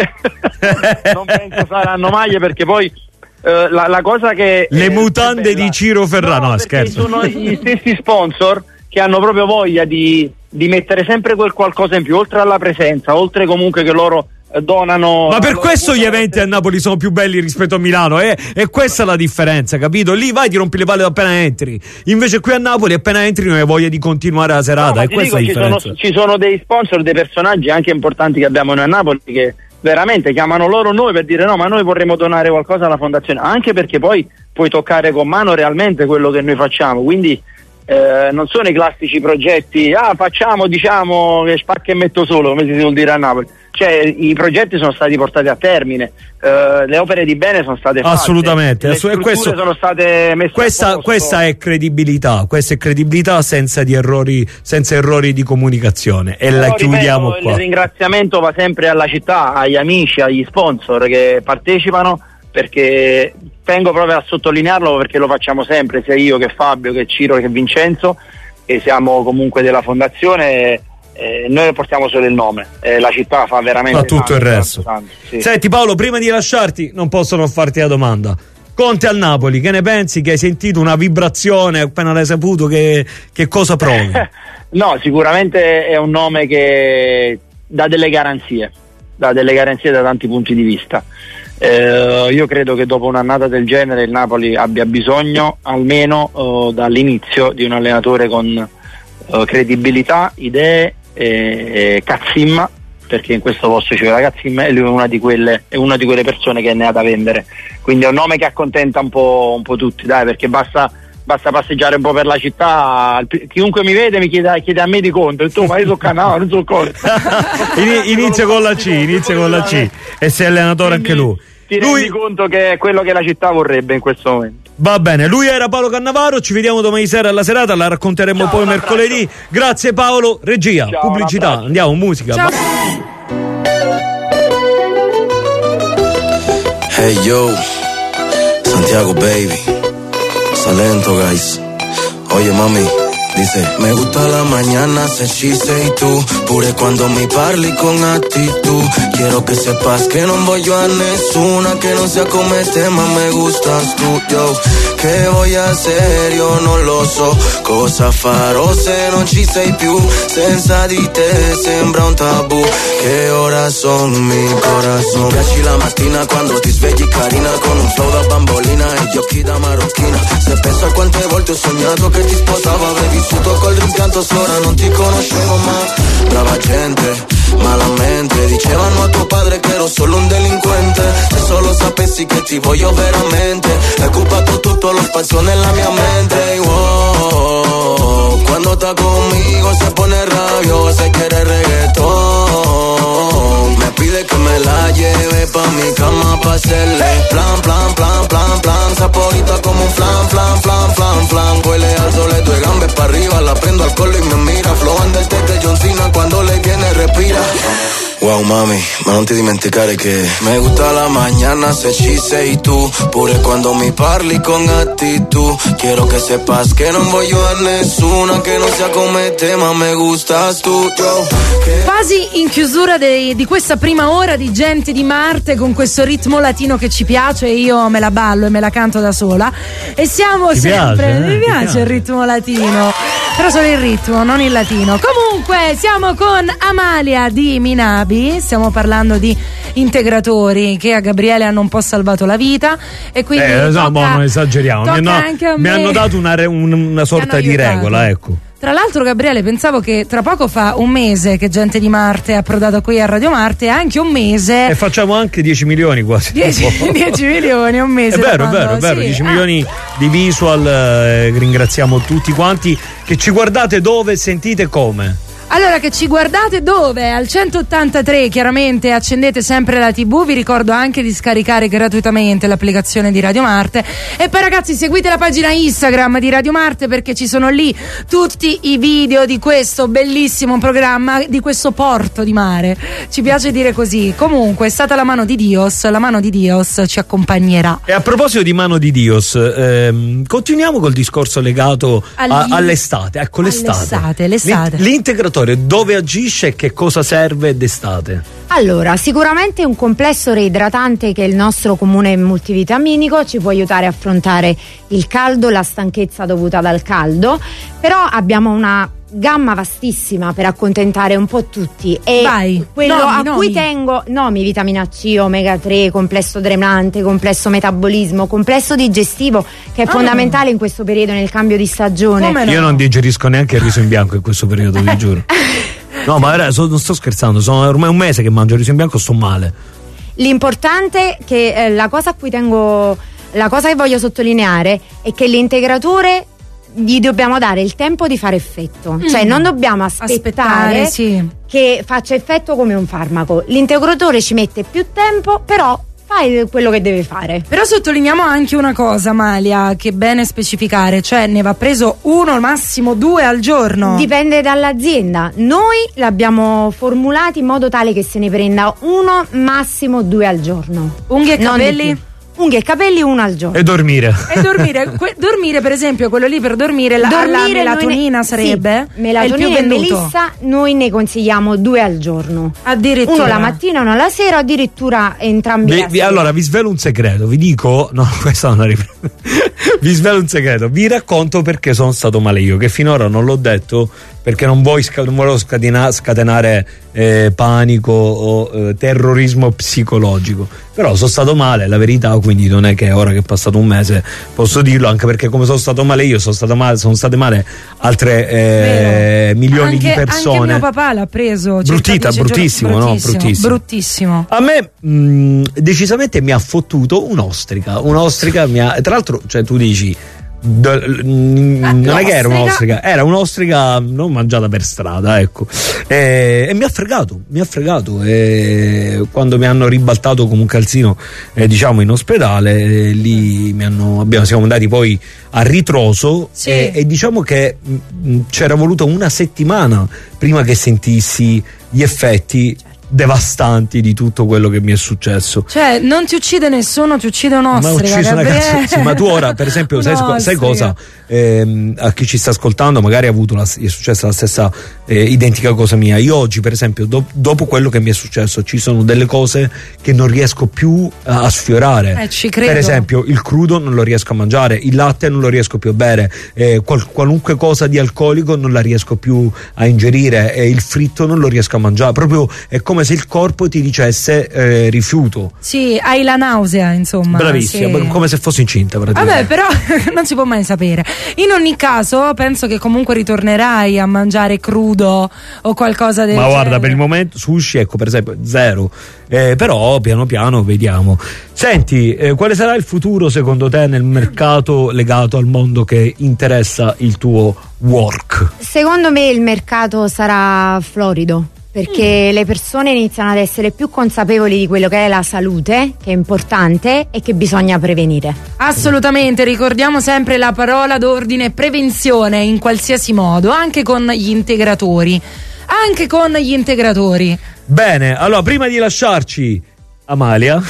Non penso saranno maglie, perché poi uh, la, la cosa che le eh, mutande di Ciro Ferraro, no, no scherzo. Sono gli stessi sponsor che hanno proprio voglia di di mettere sempre quel qualcosa in più, oltre alla presenza, oltre comunque che loro eh, donano. Ma per questo gli eventi a Napoli sono più belli rispetto a Milano, eh? E questa è la differenza, capito? Lì vai, ti rompi le palle appena entri, invece qui a Napoli appena entri non hai voglia di continuare la serata, no, e questa dico, è la differenza. Ci sono, ci sono dei sponsor, dei personaggi anche importanti che abbiamo noi a Napoli, che veramente chiamano loro noi per dire no, ma noi vorremmo donare qualcosa alla fondazione, anche perché poi puoi toccare con mano realmente quello che noi facciamo, quindi Eh, non sono i classici progetti, ah facciamo, diciamo che spacca e metto solo, come si vuol dire a Napoli. Cioè i progetti sono stati portati a termine, eh, le opere di bene sono state fatte, assolutamente, le assu- strutture questo, sono state messe questa, a posto. questa è credibilità, questa è credibilità senza di errori, senza errori di comunicazione, e Però, la chiudiamo ripeto, qua. Il ringraziamento va sempre alla città, agli amici, agli sponsor che partecipano, perché tengo proprio a sottolinearlo, perché lo facciamo sempre, sia io che Fabio, che Ciro, che Vincenzo, e siamo comunque della fondazione. Eh, noi portiamo solo il nome, eh, la città fa veramente fa tutto tanto, il resto. tanto, tanto, sì. Senti Paolo, prima di lasciarti non posso non farti la domanda. Conte al Napoli, che ne pensi? Che hai sentito una vibrazione appena l'hai saputo? Che, che cosa provi? No, sicuramente è un nome che dà delle garanzie, dà delle garanzie da tanti punti di vista. Eh, io credo che dopo un'annata del genere il Napoli abbia bisogno almeno uh, dall'inizio di un allenatore con uh, credibilità, idee e, e cazzimma, perché in questo posto ci vuole la cazzimma e lui è una di quelle, è una di quelle persone che ne ha da vendere, quindi è un nome che accontenta un po', un po' tutti, dai, perché basta basta passeggiare un po' per la città, chiunque mi vede mi chiede, chiede a me di conto, e tu ma io sono canale, non so cosa. Inizia con la C, inizia con la C e sei allenatore anche lui. Ti lui... rendi conto che è quello che la città vorrebbe in questo momento. Va bene, lui era Paolo Cannavaro, ci vediamo domani sera alla serata, la racconteremo Ciao, poi mercoledì. Grazie Paolo, regia, Ciao, pubblicità, andiamo, musica. Ciao. Hey yo, Santiago baby, Salento guys. Oye mami, dice, me gusta la mañana se chise y tú, pure cuando mi parli con actitud. Quiero que sepas que non voglio a nessuna che non sia come te, ma me gustas tu, yo. Che voy a hacer io non lo so, cosa farò se non ci sei più, senza di te sembra un tabù, che ora son mi corazón. Mi piaci la mattina quando ti svegli carina, con un flow da bambolina e gli occhi da marocchina. Se penso a quante volte ho sognato che ti sposavo, avrei vissuto col rimpianto, ora non ti conoscevo ma brava gente, malamente dicevano a tuo padre che ero solo un delinquente. Se solo sapessi che ti voglio veramente, hai occupato tutto lo spazio nella mia mente. Wow, cuando está conmigo se pone rabiosa y quiere reggaetón. Me pide que me la lleve pa' mi cama pa' hacerle plan, plan, plan, plan, plan. Saporita como un flan, flan, flan, flan, flan. Huele al soleto y gambes pa' arriba, la prendo al colo y me mira. Flow del tete John Cena cuando lei viene respira. Wow mami, ma non ti dimenticare che me gusta la mañana se ci sei tu, pure quando mi parli con actitud. Quiero que sepas que non voglio a nessuna che non sia come te, ma me gustas tu, yo. Quasi in chiusura de, di questa prima ora di Gente di Marte, con questo ritmo latino che ci piace e io me la ballo e me la canto da sola. E siamo ti sempre piace, eh? mi piace, piace il ritmo latino, però solo il ritmo, non il latino. Comunque siamo con Amalia di Minabi. Stiamo parlando di integratori che a Gabriele hanno un po' salvato la vita e quindi eh, tocca, no, non esageriamo, mi hanno, mi hanno dato una, una sorta di regola, ecco. Tra l'altro Gabriele, pensavo che tra poco fa un mese che Gente di Marte è approdato qui a Radio Marte, e anche un mese e facciamo anche dieci milioni quasi. dieci milioni, un mese. È vero, quando, è vero, è vero, sì, dieci eh. milioni di visual, eh, ringraziamo tutti quanti che ci guardate dove, sentite come. Allora, che ci guardate dove? Al centottantatré, chiaramente accendete sempre la tivù, vi ricordo anche di scaricare gratuitamente l'applicazione di Radio Marte e poi ragazzi seguite la pagina Instagram di Radio Marte perché ci sono lì tutti i video di questo bellissimo programma, di questo porto di mare, ci piace dire così. Comunque è stata la mano di Dios, la mano di Dios ci accompagnerà. E a proposito di mano di Dios, ehm, continuiamo col discorso legato a, all'estate, ecco l'estate. All'estate, l'estate. L'integratore dove agisce e che cosa serve d'estate? Allora, sicuramente un complesso reidratante che è il nostro comune multivitaminico ci può aiutare a affrontare il caldo, la stanchezza dovuta dal caldo, però abbiamo una gamma vastissima per accontentare un po' tutti e Vai, quello nomi, a nomi. cui tengo nomi: vitamina C, omega tre, complesso drenante, complesso metabolismo, complesso digestivo che è Ah. fondamentale in questo periodo nel cambio di stagione. Come no? Io non digerisco neanche il riso in bianco in questo periodo, vi giuro. No, ma era- so- non sto scherzando, sono ormai un mese che mangio il riso in bianco, sto male. L'importante che eh, la cosa a cui tengo, la cosa che voglio sottolineare è che l'integratore gli dobbiamo dare il tempo di fare effetto, Mm. cioè non dobbiamo aspettare, Aspettare, sì. che faccia effetto come un farmaco. L'integratore ci mette più tempo, però fai quello che deve fare. Però sottolineiamo anche una cosa, Amalia, che è bene specificare, cioè ne va preso uno, al massimo due al giorno. Dipende dall'azienda. Noi l'abbiamo formulati in modo tale che se ne prenda uno, massimo due al giorno. Unghie e Non di capelli? più. Unghie e capelli uno al giorno. E dormire. E dormire, que- dormire per esempio, quello lì per dormire, la, la Dormire melatonina noi ne- sarebbe? sì, melatonina è il più e venduto. melissa noi ne consigliamo due al giorno. Addirittura. Uno la mattina, uno la sera, addirittura entrambi Vi- la vi- sera. allora vi svelo un segreto, vi dico, no, questa non arriva. Vi svelo un segreto, vi racconto perché sono stato male io, che finora non l'ho detto perché non, vuoi sca- non volevo scatena- scatenare eh, panico o eh, terrorismo psicologico, però sono stato male, la verità, quindi non è che ora che è passato un mese posso dirlo, anche perché come sono stato male io, sono, stato male, sono state male altre eh, Vero. milioni anche, di persone. Anche mio papà l'ha preso. Bruttita, circa dieci bruttissimo, giorni- no? bruttissimo, Bruttissimo. bruttissimo. A me mh, decisamente mi ha fottuto un'ostrica. Un'ostrica mi ha. Tra l'altro, cioè, tu dici D- non è che era un'ostrica, era un'ostrica non mangiata per strada, ecco. E, e mi ha fregato, mi ha fregato. E quando mi hanno ribaltato come un calzino, eh, diciamo in ospedale, eh, lì mi hanno, abbiamo, siamo andati poi a ritroso, sì. e, e diciamo che mh, c'era voluta una settimana prima che sentissi gli effetti devastanti di tutto quello che mi è successo. Cioè non ti uccide nessuno, ti uccide un'ostrica. Ma uccide una cazzo, sì, ma tu ora per esempio sai, sai cosa, eh, a chi ci sta ascoltando magari ha avuto la, è successa la stessa eh, identica cosa mia. Io oggi per esempio do, dopo quello che mi è successo ci sono delle cose che non riesco più a, a sfiorare, eh, ci credo. Per esempio il crudo non lo riesco a mangiare, il latte non lo riesco più a bere, eh, qual, qualunque cosa di alcolico non la riesco più a ingerire, e il fritto non lo riesco a mangiare, proprio è come se il corpo ti dicesse eh, rifiuto. Sì, hai la nausea, insomma. Bravissima, sì. Come se fossi incinta praticamente. Vabbè, però non si può mai sapere. In ogni caso penso che comunque ritornerai a mangiare crudo o qualcosa del Ma genere. guarda, per il momento sushi, ecco, per esempio zero, eh, però piano piano vediamo. Senti, eh, quale sarà il futuro secondo te nel mercato legato al mondo che interessa il tuo work? Secondo me il mercato sarà florido, perché mm. le persone iniziano ad essere più consapevoli di quello che è la salute, che è importante e che bisogna prevenire. Assolutamente, ricordiamo sempre la parola d'ordine prevenzione in qualsiasi modo, anche con gli integratori. Anche con gli integratori. Bene, allora prima di lasciarci, Amalia.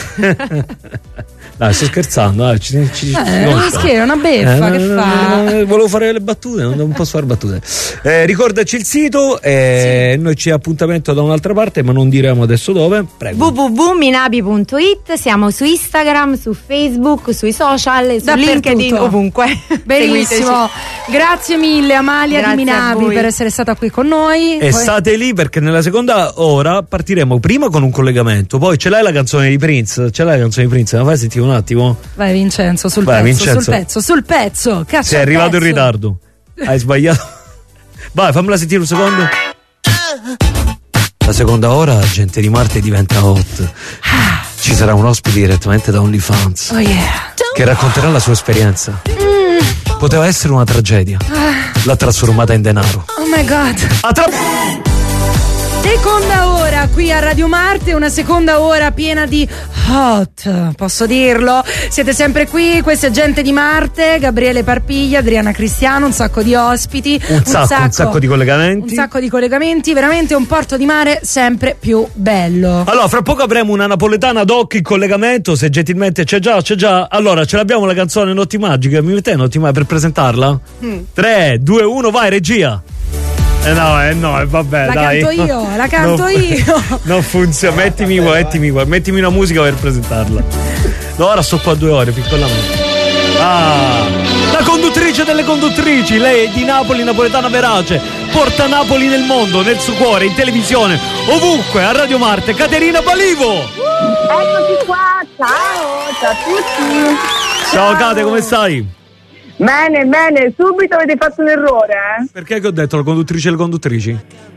Dai, sto scherzando, dai, ci, ci, eh, non scherzo, una beffa, eh, che no, fa? No, no, volevo fare le battute, non, non posso fare battute. Eh, ricordaci il sito, eh, sì. Noi ci appuntamento da un'altra parte, ma non diremo adesso dove. Prego. w w w punto minabi punto it, siamo su Instagram, su Facebook, sui social, su LinkedIn, ovunque. Benissimo. Grazie mille Amalia Grazie di Minabi per essere stata qui con noi. E poi state lì perché nella seconda ora partiremo prima con un collegamento, poi ce l'hai la canzone di Prince? Ce l'hai la canzone di Prince? La fai sentire un attimo? Vai Vincenzo, sul Vai, pezzo, Vincenzo. sul pezzo, sul pezzo. Cazzo, sei arrivato pezzo. in ritardo. Hai sbagliato. Vai, fammela sentire un secondo. La seconda ora, gente di Marte diventa hot. Ci sarà un ospite direttamente da OnlyFans. Oh yeah. Che racconterà la sua esperienza. Mm. Poteva essere una tragedia. L'ha trasformata in denaro. Oh my god. A tra- Seconda ora qui a Radio Marte, una seconda ora piena di hot, posso dirlo? Siete sempre qui, questa è Gente di Marte, Gabriele Parpiglia, Adriana Cristiano, un sacco di ospiti, un, un, sacco, sacco, un sacco di collegamenti. Un sacco di collegamenti, veramente un porto di mare sempre più bello. Allora, fra poco avremo una napoletana doc in collegamento, se gentilmente c'è già, c'è già. Allora, ce l'abbiamo la canzone Notti Magiche, mi mettete Notti Magiche per presentarla? Mm. tre, due, uno, vai regia! Eh no, eh no, eh, vabbè, la dai. canto io, la canto non, io. Non funziona, mettimi qua, mettimi qua, mettimi una musica per presentarla. No, ora sto qua due ore, piccolamente. Ah, la conduttrice delle conduttrici, lei è di Napoli, napoletana verace, porta Napoli nel mondo, nel suo cuore, in televisione, ovunque, a Radio Marte, Caterina Balivo. Eccoci qua, ciao, ciao a tutti. Ciao, ciao Cate, come stai? Bene, bene, subito avete fatto un errore, eh? Perché che ho detto la conduttrice e le conduttrici?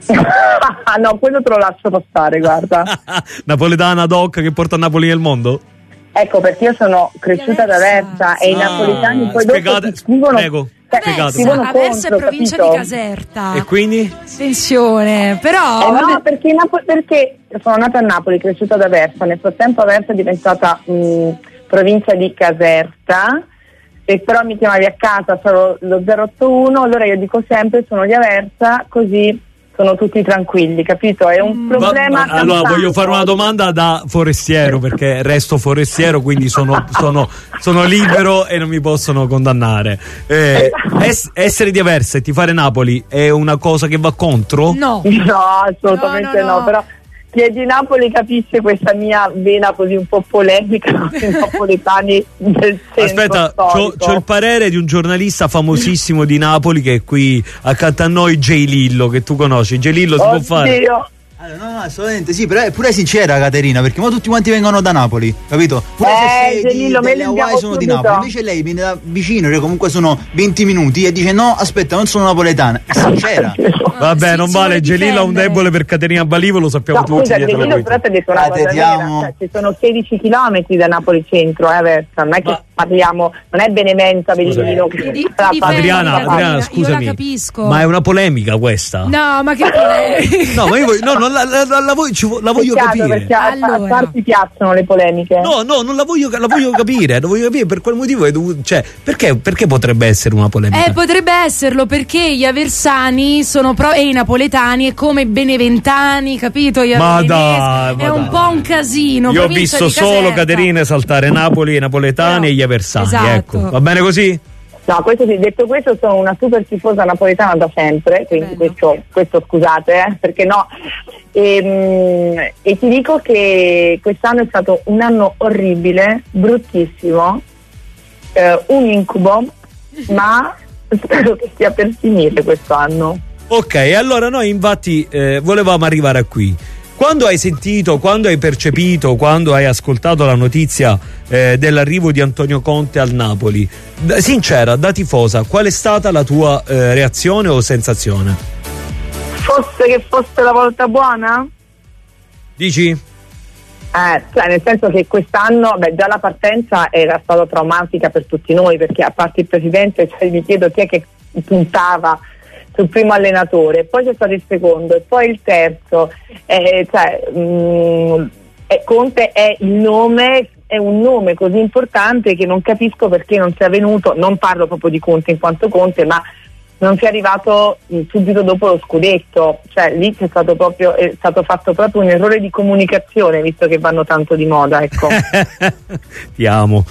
No, quello te lo lascio passare, guarda. Napoletana doc che porta Napoli nel mondo? Ecco, perché io sono cresciuta ad Aversa e ah, i napoletani poi spiegate, dopo si scrivono... Prego, Aversa, Aversa è provincia capito? di Caserta. E quindi? Attenzione, però... Eh no, perché, Napo- perché sono nata a Napoli, cresciuta ad Aversa, nel frattempo Aversa è diventata mh, provincia di Caserta. E però mi chiamavi a casa, sono lo zero otto uno, allora io dico sempre sono di Aversa, così sono tutti tranquilli, capito? È un problema. Ma, allora voglio fare una domanda da forestiero, perché resto forestiero, quindi sono, sono, sono libero e non mi possono condannare. Eh, es, essere di Aversa e tifare Napoli è una cosa che va contro? No, no, assolutamente no, no, no. no però chi è di Napoli capisce questa mia vena così un po' polemica i napoletani del centro. Aspetta, c'ho, c'ho il parere di un giornalista famosissimo di Napoli che è qui accanto a noi, J. Lillo, che tu conosci. J. Lillo si Oddio. può fare? Allora, no, no, assolutamente sì, però è pure sincera Caterina, perché mo tutti quanti vengono da Napoli, capito? Pure eh, se sei di, delle Hawaii sono di Napoli, invece lei viene da vicino, che comunque sono venti minuti, e dice no, aspetta, non sono napoletana, è sincera. Vabbè, sì, non vale, Gelillo ha un debole per Caterina Balivo, lo sappiamo no, tutti. Scusa, Gelillo però ti ha detto una cosa vera, cioè, ci sono sedici chilometri da Napoli centro, eh, Aversa, non è che ma, parliamo, non è Benevento, Avellino. Adriana, Adriana, scusami, io la capisco. ma è una polemica questa? No, ma che polemica? No, ma io voglio, no, non la, la, la, la voglio, ci vo- la voglio capire. Perché allora. a parti piacciono le polemiche. No, no, non la voglio, la voglio capire, la voglio capire per quale motivo è dovuto, cioè, perché, perché potrebbe essere una polemica? Eh, potrebbe esserlo perché gli aversani sono pro- e i napoletani è come i beneventani, capito? Gli Ma avellinesi. dai, ma è un dai. po' un casino. Io ho provincia visto di solo Caserta. Caterina esaltare Napoli, i napoletani No, e gli aversani, esatto. ecco. Va bene così? No, questo sì, detto questo sono una super tifosa napoletana da sempre, quindi questo, questo scusate, eh, perché no. E, e ti dico che quest'anno è stato un anno orribile, bruttissimo, eh, un incubo, ma spero che stia per finire questo anno. Ok, allora noi infatti eh, volevamo arrivare a qui. Quando hai sentito, quando hai percepito, quando hai ascoltato la notizia eh, dell'arrivo di Antonio Conte al Napoli, da, sincera, da tifosa, qual è stata la tua eh, reazione o sensazione? Fosse che fosse la volta buona? Dici? Eh, cioè nel senso che quest'anno, beh, già la partenza era stata traumatica per tutti noi, perché a parte il presidente, cioè, mi chiedo chi è che puntava sul primo allenatore, poi c'è stato il secondo e poi il terzo, eh, cioè, mh, eh, Conte è il nome, è un nome così importante che non capisco perché non sia venuto, non parlo proprio di Conte in quanto Conte, ma non sia arrivato mh, subito dopo lo scudetto, cioè lì c'è stato proprio, è stato fatto proprio un errore di comunicazione, visto che vanno tanto di moda, ecco. Ti amo.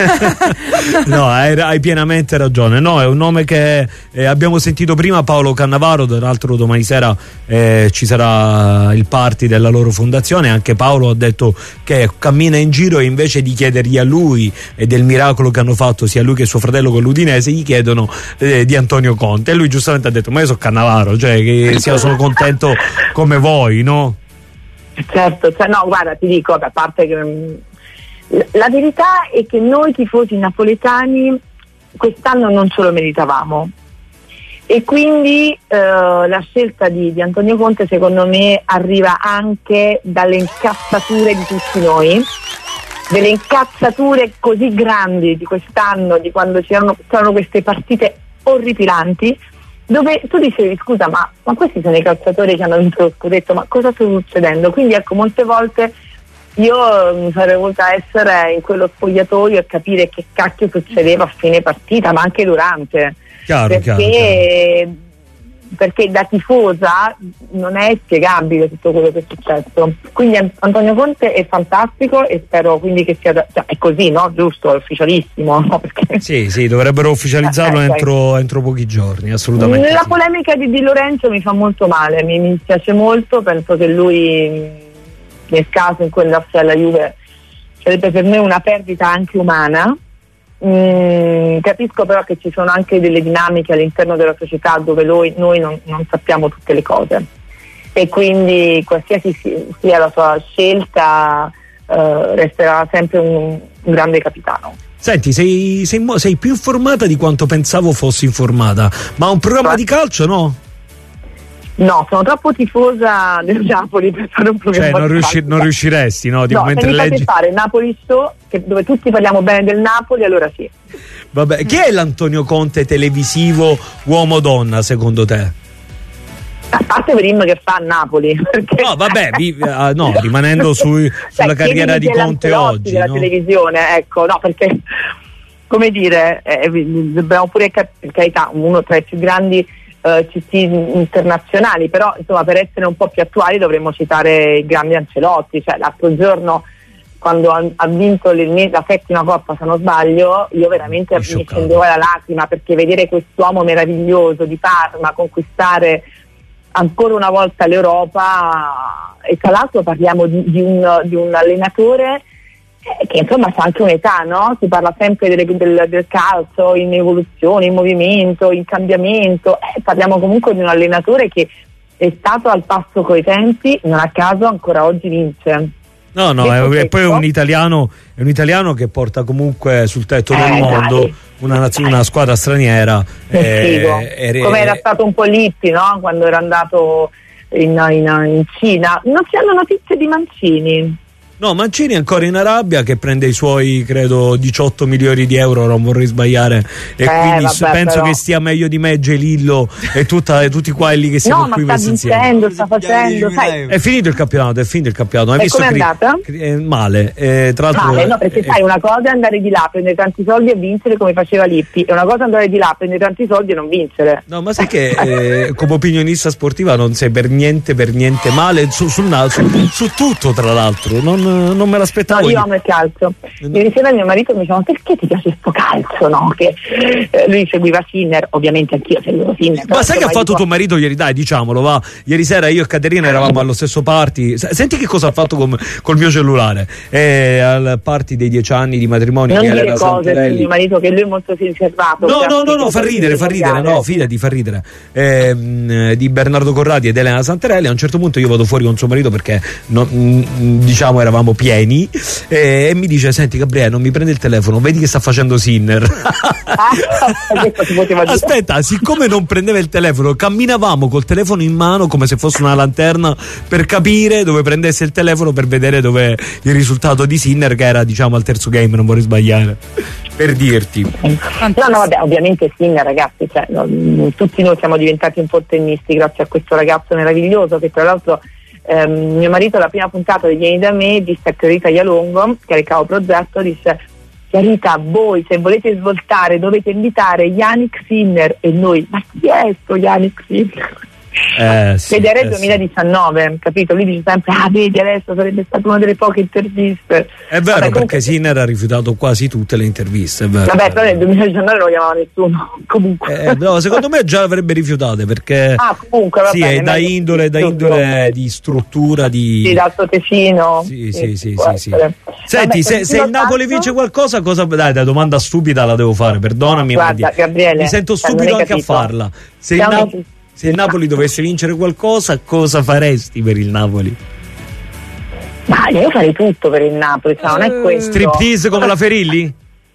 No, hai, hai pienamente ragione. No, è un nome che eh, abbiamo sentito prima, Paolo Cannavaro, tra l'altro domani sera eh, ci sarà il party della loro fondazione, anche Paolo ha detto che cammina in giro e invece di chiedergli a lui e del miracolo che hanno fatto sia lui che suo fratello con l'Udinese, gli chiedono eh, di Antonio Conte. E lui giustamente ha detto: ma io sono Cannavaro, cioè che sia sono contento come voi, no? Certo, cioè, no, guarda, ti dico, a parte che mh, la verità è che noi tifosi napoletani quest'anno non ce lo meritavamo e quindi eh, la scelta di, di Antonio Conte secondo me arriva anche dalle incazzature di tutti noi, delle incazzature così grandi di quest'anno, di quando c'erano, c'erano queste partite orripilanti, dove tu dicevi scusa ma, ma questi sono i calciatori che hanno vinto lo scudetto, ma cosa sta succedendo? Quindi ecco, molte volte io mi sarei voluta essere in quello spogliatoio e capire che cacchio succedeva a fine partita, ma anche durante, chiaro, perché, chiaro, chiaro. perché da tifosa non è spiegabile tutto quello che è successo. Quindi Antonio Conte è fantastico e spero quindi che sia, cioè, è così, no? Giusto, è ufficialissimo, no? Perché... Sì, sì, dovrebbero ufficializzarlo eh, entro, entro pochi giorni, assolutamente. La sì. polemica di Di Lorenzo mi fa molto male, mi, mi piace molto, penso che lui nel caso in cui andasse alla Juve sarebbe per me una perdita anche umana. Mm, capisco però che ci sono anche delle dinamiche all'interno della società dove noi, noi non, non sappiamo tutte le cose e quindi qualsiasi sia la sua scelta eh, resterà sempre un, un grande capitano. Senti, sei, sei, sei più informata di quanto pensavo fossi informata, ma un programma di calcio no? No, sono troppo tifosa del Napoli per fare un programma. Cioè non, riusci- non riusciresti, no? Dico, no, mentre se mi leggi... fate fare Napoli Show, che, dove tutti parliamo bene del Napoli, allora sì. Vabbè, chi è l'Antonio Conte televisivo uomo-donna secondo te? A parte Verim che fa a Napoli. Perché... No, vabbè, vi, uh, no, rimanendo sui, sulla cioè, carriera di Conte oggi. Della no? televisione, ecco, no, perché come dire, eh, dobbiamo pure cap- per carità, uno tra i più grandi Uh, C T internazionali, però insomma per essere un po' più attuali dovremmo citare il grande Ancelotti, cioè l'altro giorno quando ha, ha vinto le, la settima coppa se non sbaglio, io veramente mi scendevo la lacrima perché vedere quest'uomo meraviglioso di Parma conquistare ancora una volta l'Europa, e tra l'altro parliamo di, di, un, di un allenatore che insomma fa anche un'età, no? Si parla sempre delle, del, del calcio in evoluzione, in movimento, in cambiamento, eh, parliamo comunque di un allenatore che è stato al passo coi tempi, non a caso ancora oggi vince. No, no, è, è poi un italiano, è un italiano che porta comunque sul tetto del eh, mondo dai. una, naz- una squadra straniera. Eh, eh, come era stato un po' Lippi, no? Quando era andato in, in, in Cina. Non si hanno notizie di Mancini? No, Mancini è ancora in Arabia, che prende i suoi, credo, diciotto milioni di euro, non vorrei sbagliare, e Eh, quindi vabbè, penso però. che stia meglio di me Gelillo e tutta, e tutti quelli che siamo No, ma qui sta messi insieme. vincendo, sta facendo, sai. È finito il campionato, è finito il campionato. Hai E visto com'è Cri- andata? Cri- eh, male, eh, tra l'altro. Male, no, perché eh, sai, una cosa è andare di là, prendere tanti soldi e vincere come faceva Lippi, e una cosa è andare di là, prendere tanti soldi e non vincere. No, ma sai che eh, come opinionista sportiva non sei per niente, per niente male su, sul naso, su, su tutto, tra l'altro. Non, non me l'aspettavo. No, io amo il calcio. Ieri sera mio marito mi diceva: ma perché ti piace sto calcio? No? Che eh, lui seguiva Sinner, ovviamente anch'io seguivo Sinner. Ma sai che ha fatto dico... tuo marito ieri? Dai, diciamolo, va. Ieri sera io e Caterina eravamo allo stesso party. S- Senti che cosa ha fatto con, col mio cellulare. Eh, al party dei dieci anni di matrimonio Non di dire Elena cose su Santarelli. mio marito, che lui è molto riservato. No, cioè, no, no, no, fa ridere, fa ridere, no, fidati, fa ridere. Ehm, di Bernardo Corradi ed Elena Santarelli. A un certo punto io vado fuori con suo marito perché no, mh, diciamo eravamo pieni, eh, e mi dice: senti Gabriele, non mi prendi il telefono, vedi che sta facendo Sinner. Aspetta, siccome non prendeva il telefono, camminavamo col telefono in mano come se fosse una lanterna per capire dove prendesse il telefono, per vedere dove il risultato di Sinner, che era diciamo al terzo game, non vorrei sbagliare, per dirti. No, no, vabbè, ovviamente Sinner, ragazzi, cioè, no, tutti noi siamo diventati un po' tennisti grazie a questo ragazzo meraviglioso, che tra l'altro ehm, mio marito alla prima puntata di Vieni da me disse a Chiarita Ialongo, che era il capo progetto, disse: Chiarita, voi se volete svoltare dovete invitare Yannick Sinner. E noi: ma chi è sto Yannick Sinner? Eh, sì, Vedere il eh, duemiladiciannove, capito? Lui dice sempre: ah, vedi, adesso sarebbe stata una delle poche interviste. È vero, Vabbè, perché comunque... Sinner ha rifiutato quasi tutte le interviste, è vero. Vabbè, però nel duemiladiciannove non lo chiamava nessuno. Comunque. Eh, no, secondo me già l'avrebbe rifiutate, perché Ah, comunque, va sì, bene, è da meglio- indole, da indole di struttura di. Sì, dal suo Tesino. Sì, sì, sì, può sì, sì. essere. Senti, Vabbè, se, se il continuo Napoli tanto. vince qualcosa, cosa. Dai, la domanda stupida la devo fare, perdonami. ma Guarda, di- Gabriele, mi sento cioè, stupido non hai anche a capito. farla. Se il, Siamo Nap- messi- se il Napoli dovesse vincere qualcosa, cosa faresti per il Napoli? Ma io farei tutto per il Napoli, sa, non è questo. Striptease come la Ferilli?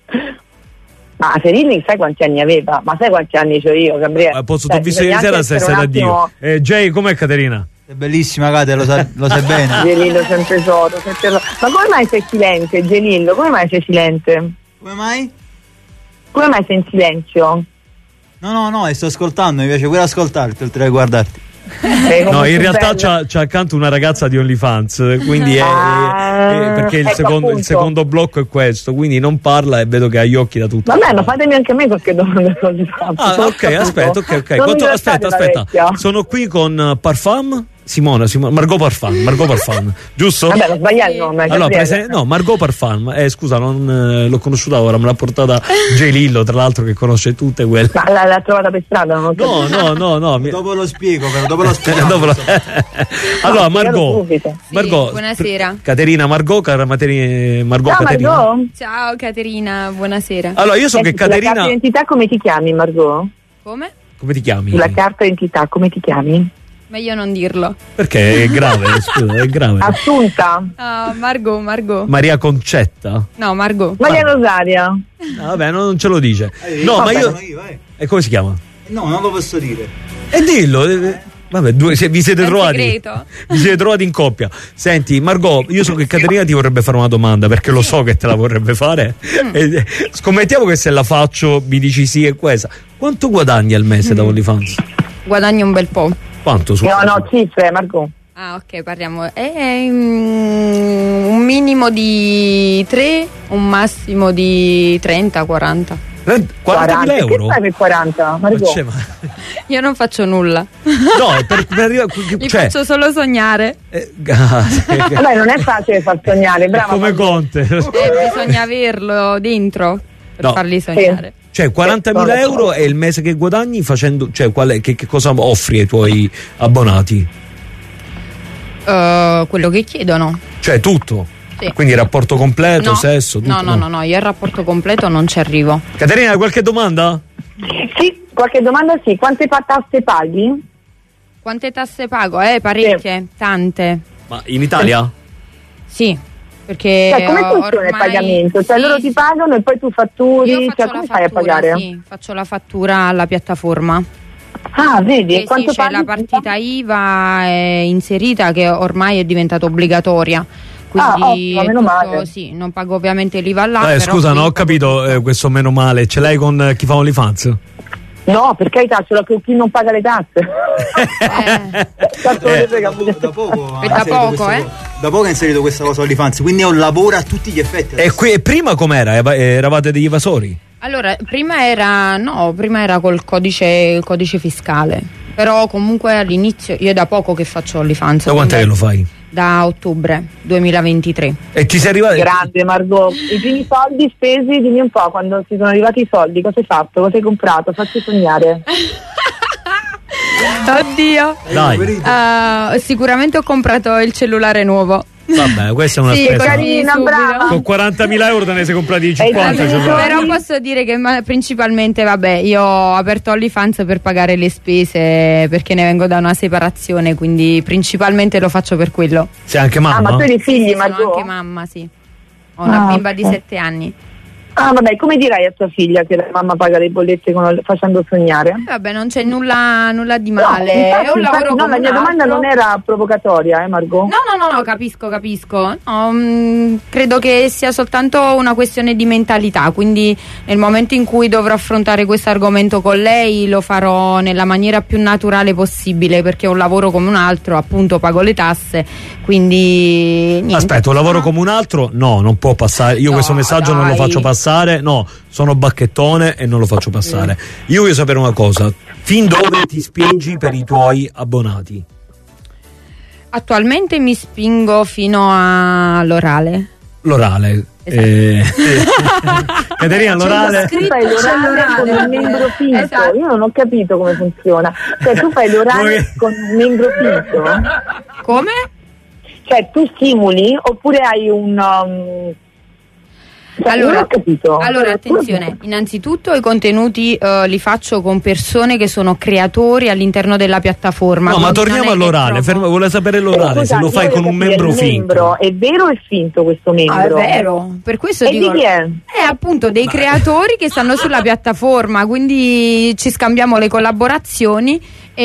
Ma Ferilli sai quanti anni aveva? Ma sai quanti anni c'ho io, Gabriele? Eh, posso, Cioè, t'ho visto bisogna ieri sera, anche stai essere stai un da Dio. attimo- Eh, Jay, com'è Caterina? È bellissima, Cate, lo sai, lo sai bene. Gelillo sempre sotto, sempre sotto. Ma come mai sei silente, Gelillo? Come mai sei silente? Come mai? Come mai sei in silenzio? No, no, no, sto ascoltando, mi piace pure ascoltarti oltre a guardarti. Sei No, molto in realtà bello. c'ha, c'ha accanto una ragazza di OnlyFans, quindi è, Ah, è- è- perché il ecco, secondo, il appunto. secondo blocco è questo, quindi non parla e vedo che ha gli occhi da tutto. Vabbè, ma fatemi anche a me qualche domanda così. Ah, ok, aspetta, ok, ok. Quanto- aspetta, aspetta. Sono qui con uh, Parfum. Simona, Simona, Margot Parfum, Margot Parfum, giusto? Vabbè, non sbagliare il nome. Allora, Gabriele. prese- no, Margot Parfum, eh, scusa, non eh, l'ho conosciuta ora, me l'ha portata Gelillo, tra l'altro, che conosce tutte quelle. Ma l'ha, l'ha trovata per strada? Non ho No, capito. no, no, no. mi- Dopo lo spiego, però, dopo lo spiego. Dopo lo- allora, No, Margot, subito. Margot, buonasera. Caterina Margot, cara Materi- Margot Ciao Caterina. Margot. Ciao Caterina, buonasera. Allora, io so che Senti, sulla carta Caterina. d'identità come ti chiami, Margot? Come? Come ti chiami? Sulla carta d'identità come ti chiami? Meglio non dirlo. Perché è grave, scusa, è grave. Assunta. Ah, Margot, Margot. Maria Concetta. No, Margot. Maria Rosaria. Ah, vabbè, non ce lo dice. Eh, No, vabbè, ma io. sono io, eh. E come si chiama? No, non lo posso dire. E dillo. eh, Vabbè, due, se- vi siete È un trovati. segreto. Vi siete trovati in coppia. Senti, Margot, io so che Caterina ti vorrebbe fare una domanda, perché lo so che te la vorrebbe fare. E, eh, scommettiamo che se la faccio mi dici sì e questa. Quanto guadagni al mese da OnlyFans? Guadagni un bel po'. Quanto su? No, no, cifre, Margot. Ah, ok, parliamo. È mm, un minimo di tre, un massimo di trenta quaranta. quarantamila euro? Che fai per quaranta, Ma Margot? c'è, ma- Io non faccio nulla. No, è per, per arrivare. Mi Cioè, faccio solo sognare. eh, ah, sì. Vabbè, non è facile far sognare, brava. Come Margot. Conte. Eh, bisogna averlo dentro per No. farli sognare. Cioè, quarantamila euro è il mese che guadagni facendo. Cioè, qual è, che, che cosa offri ai tuoi abbonati? Eh, quello che chiedono. Cioè, tutto. Sì. Quindi rapporto completo, No. sesso, tutto. No, no, no, no, io al rapporto completo non ci arrivo. Caterina, hai qualche domanda? Sì, qualche domanda sì. Quante pa- tasse paghi? Quante tasse pago? Eh, parecchie, tante. Ma in Italia? Sì, perché Cioè, come funziona il ormai- pagamento? Cioè, sì, loro ti pagano e poi tu io fatturi? faccio Cioè, la come fai a fattura, pagare? sì, faccio la fattura alla piattaforma. Ah, vedi? Sì, E quanto sì, c'è paghi? la partita I V A è inserita, che ormai è diventata obbligatoria. quindi ah, ottimo, meno tutto, male. sì, non pago ovviamente l'I V A là. Eh, però scusa, qui non ho capito eh, questo meno male. Ce l'hai con eh, chi fa OnlyFans? No, per carità, ce l'ho con chi non paga le tasse. Eh, Eh, da, da poco, E ha da inserito poco, questa eh? co- da poco ha inserito questa cosa OnlyFans, quindi è un lavoro a tutti gli effetti. E qui, e prima com'era? Eva- Eravate degli evasori? allora, prima era no, prima era col codice, il codice fiscale. Però comunque all'inizio io è da poco che faccio OnlyFans. Da quant'è che quindi lo fai? Da ottobre duemilaventitré. E ti sei arrivato? Grande Margot, i primi soldi spesi, dimmi un po', quando ti sono arrivati i soldi, cosa hai fatto? Cosa hai comprato? Facci sognare. Oddio. Dai. Uh, sicuramente ho comprato il cellulare nuovo. Vabbè, questa è una Sì, spesa. carina, subito. brava. Con quarantamila euro te ne sei comprati cinquanta. Esatto. cioè, Però posso dire che ma, principalmente, vabbè, io ho aperto OnlyFans per pagare le spese perché ne vengo da una separazione, quindi principalmente lo faccio per quello. sei anche mamma? Ah, ma tu hai dei figli, Sono Margot? anche mamma, sì. Ho una Ah, bimba ok. di sette anni. Ah, vabbè, come dirai a tua figlia che la mamma paga le bollette con, facendo sognare? Eh, vabbè, non c'è nulla, nulla di No, male. infatti, è un lavoro infatti, no, come la mia un domanda altro. non era provocatoria, eh, Margot? No, no, no, no, capisco, capisco. No, mh, credo che sia soltanto una questione di mentalità, quindi nel momento in cui dovrò affrontare questo argomento con lei lo farò nella maniera più naturale possibile, perché è un lavoro come un altro, appunto pago le tasse, quindi niente. Aspetta, un lavoro come un altro? No, non può passare. Io No, questo messaggio non lo dai. faccio passare. No, sono bacchettone e non lo faccio passare. Io voglio sapere una cosa. Fin dove ti spingi per i tuoi abbonati? Attualmente mi spingo fino all'orale. L'orale. Esatto. Eh, Caterina, l'orale. Tu fai l'orale con il membro finto, Esatto. io non ho capito come funziona. Cioè tu fai l'orale Come? con il membro finto? Come? Cioè tu simuli oppure hai un... Um... Cioè, non ho capito. allora, attenzione, innanzitutto i contenuti eh, li faccio con persone che sono creatori all'interno della piattaforma. No, ma quindi torniamo non è che all'orale. trovo- Ferma, vuole sapere l'orale. Eh, se lo scusate, fai io con voglio un capire, membro il finto. membro è vero o è finto questo membro? Ah, è vero, per questo E dico di chi è? è appunto dei creatori che stanno sulla piattaforma, quindi ci scambiamo le collaborazioni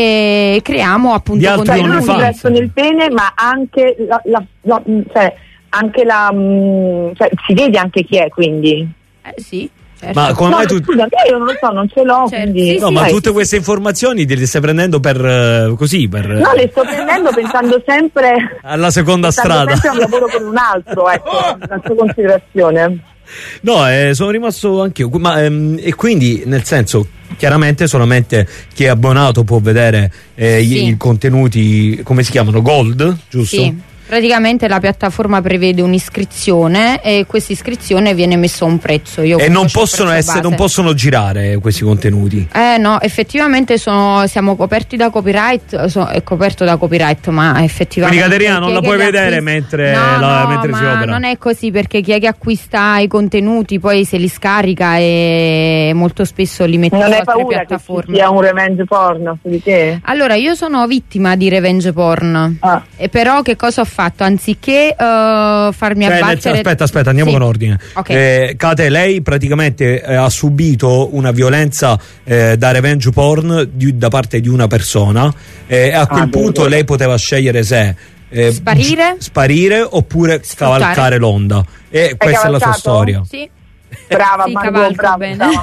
e creiamo appunto Di altri Cioè contenuti. non OnlyFans. ingresso nel pene, ma anche la, la, la- cioè, anche la mm, cioè, si vede anche chi è, quindi. Eh sì, certo. Ma come No, mai tu... scusa, io non lo so, non ce l'ho, Certo, quindi. sì, No, sì, ma sì, tutte queste informazioni te le stai prendendo per eh, così, per No, le sto prendendo pensando sempre alla seconda pensando strada. sempre a un lavoro con un altro, ecco, la sua considerazione. No, eh, sono rimasto anch'io. Ma, ehm, e quindi, nel senso, chiaramente solamente chi è abbonato può vedere eh, Sì. i, i contenuti, come si chiamano? Gold, giusto? Sì. Praticamente la piattaforma prevede un'iscrizione e questa iscrizione viene messa a un prezzo. Io E non conosco il possono, prezzo essere, non base. possono girare questi contenuti. Eh no, effettivamente sono, siamo coperti da copyright, so- è coperto da copyright, ma effettivamente... Quindi Caterina non chi è la che puoi li vedere acquista- mentre, no, la- no, mentre si ma opera. non è così, perché chi è che acquista i contenuti poi se li scarica e molto spesso li mette Non su hai altre paura che ci piattaforme. sia un revenge porno su di te? Allora, io sono vittima di revenge porn, Ah. e però che cosa ho fatto? Anziché eh, farmi Cioè, nel- abbattere... aspetta, aspetta, andiamo Sì. con ordine. Ok. Eh, Kate, lei praticamente eh, ha subito una violenza eh, da revenge porn di- da parte di una persona e a quel Ah, punto bene. lei poteva scegliere se eh, Sparire? gi- sparire oppure Sfruttare. cavalcare l'onda. E questa è la sua cavalcato? storia. Sì. Brava, Sì, Margot, cavalco brava, bene. brava.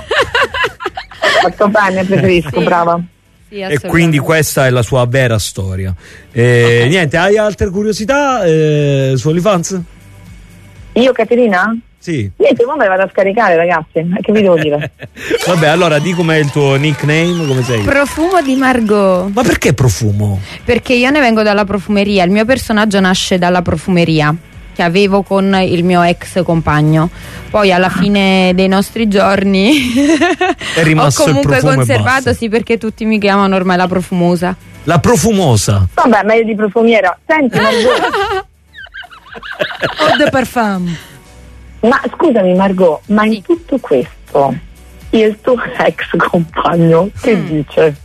Fatto bene, preferisco, Sì. brava. Sì, E assolutamente. quindi questa è la sua vera storia. Eh, Ok. Niente, hai altre curiosità eh, su OnlyFans? Io, Caterina? Sì. Niente, ma me la vado a scaricare, ragazzi. Che vi devo dire? Vabbè, allora di com'è il tuo nickname, come sei? Profumo di Margot. Ma perché profumo? Perché io ne vengo dalla profumeria, il mio personaggio nasce dalla profumeria che avevo con il mio ex compagno. Poi alla fine dei nostri giorni È rimasto ho il comunque profumo e conservato, basta. sì, perché tutti mi chiamano ormai la profumosa. La profumosa. Vabbè, meglio di profumiera. Senti, Margot, Eau de parfum. ma scusami, Margot, ma in tutto questo il tuo ex compagno che Mm. dice?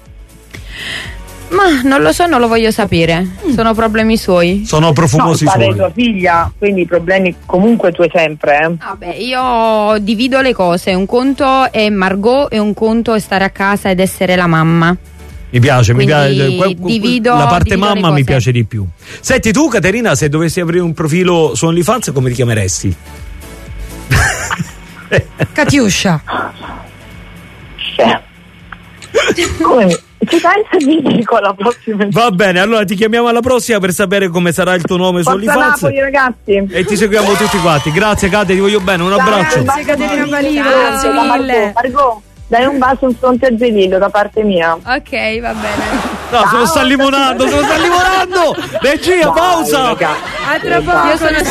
Ma non lo so, non lo voglio sapere. Sono problemi suoi. Sono profumosi no, parli suoi. di tua figlia, quindi i problemi comunque tu hai sempre, eh? Vabbè, io divido le cose. Un conto è Margot e un conto è stare a casa ed essere la mamma. Mi piace, Quindi mi piace. Que- que- divido, la parte divido mamma mi piace di più. Senti tu, Caterina, se dovessi aprire un profilo su OnlyFans, come ti chiameresti? Catiuscia. Come? Ci penso e mi dico alla prossima. Va bene, allora ti chiamiamo alla prossima per sapere come sarà il tuo nome su Forza OnlyFans. Napoli, ragazzi. E ti seguiamo tutti quanti. Grazie Cate, ti voglio bene, un Ciao, abbraccio. Grazie Caterina Balivo, grazie Ciao, mille. Margot, Margot, dai un bacio in fronte a Gelillo da parte mia. Ok, va bene. No, se lo sta limonando, se lo sta limonando. Regia, pausa. A tra poco. Io sono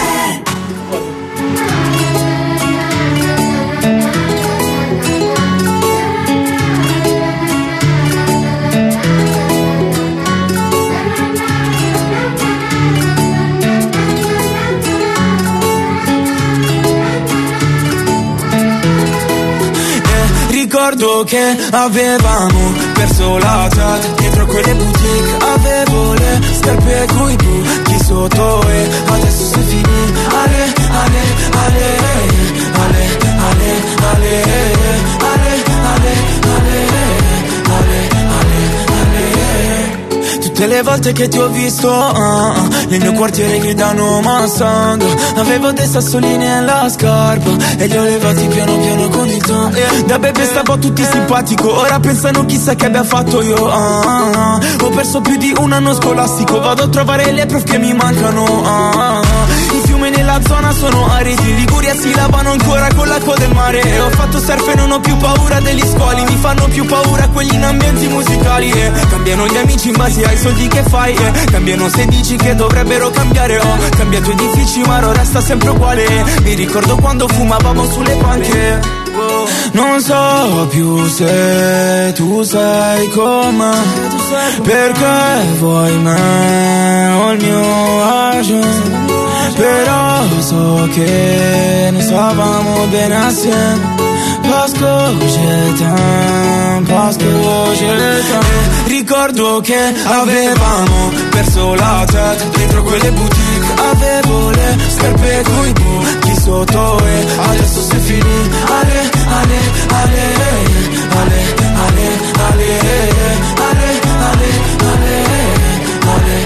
Ricordo che avevamo perso la chat dietro quelle boutique, avevo le scarpe coi buchi sotto e adesso sei finì. Ale, ale, ale, ale, ale, ale, ale, ale, ale, ale, ale. Tutte le volte che ti ho visto uh, nel mio quartiere gridano Massando, avevo dei sassolini nella scarpa e li ho levati piano piano con il ton. Da bebe stavo tutti simpatico, ora pensano chissà che abbia fatto io. uh, uh, Ho perso più di un anno scolastico, vado a trovare le prof che mi mancano. uh, uh, I fiumi nella zona sono aridi, in Liguria si lavano ancora con l'acqua del mare. E ho fatto surf e non ho più paura degli squali, mi fanno più paura quelli in ambienti musicali. E cambiano gli amici in base ai soldi che fai, e cambiano se dici che dovrebbero cambiare. Ho cambiato edifici ma ora resta sempre uguale. Mi ricordo quando fumavamo sulle panche. Non so più se tu sei con me, perché vuoi me o il mio agio. Però so che ne stavamo bene assieme. Parce que je t'aime, parce que je t'aime. Ricordo che avevamo perso la testa dentro quelle boutique, avevo le scarpe coi buchi sotto e adesso sei finì. Ale, ale, ale, ale, ale, ale, ale, ale, ale, ale,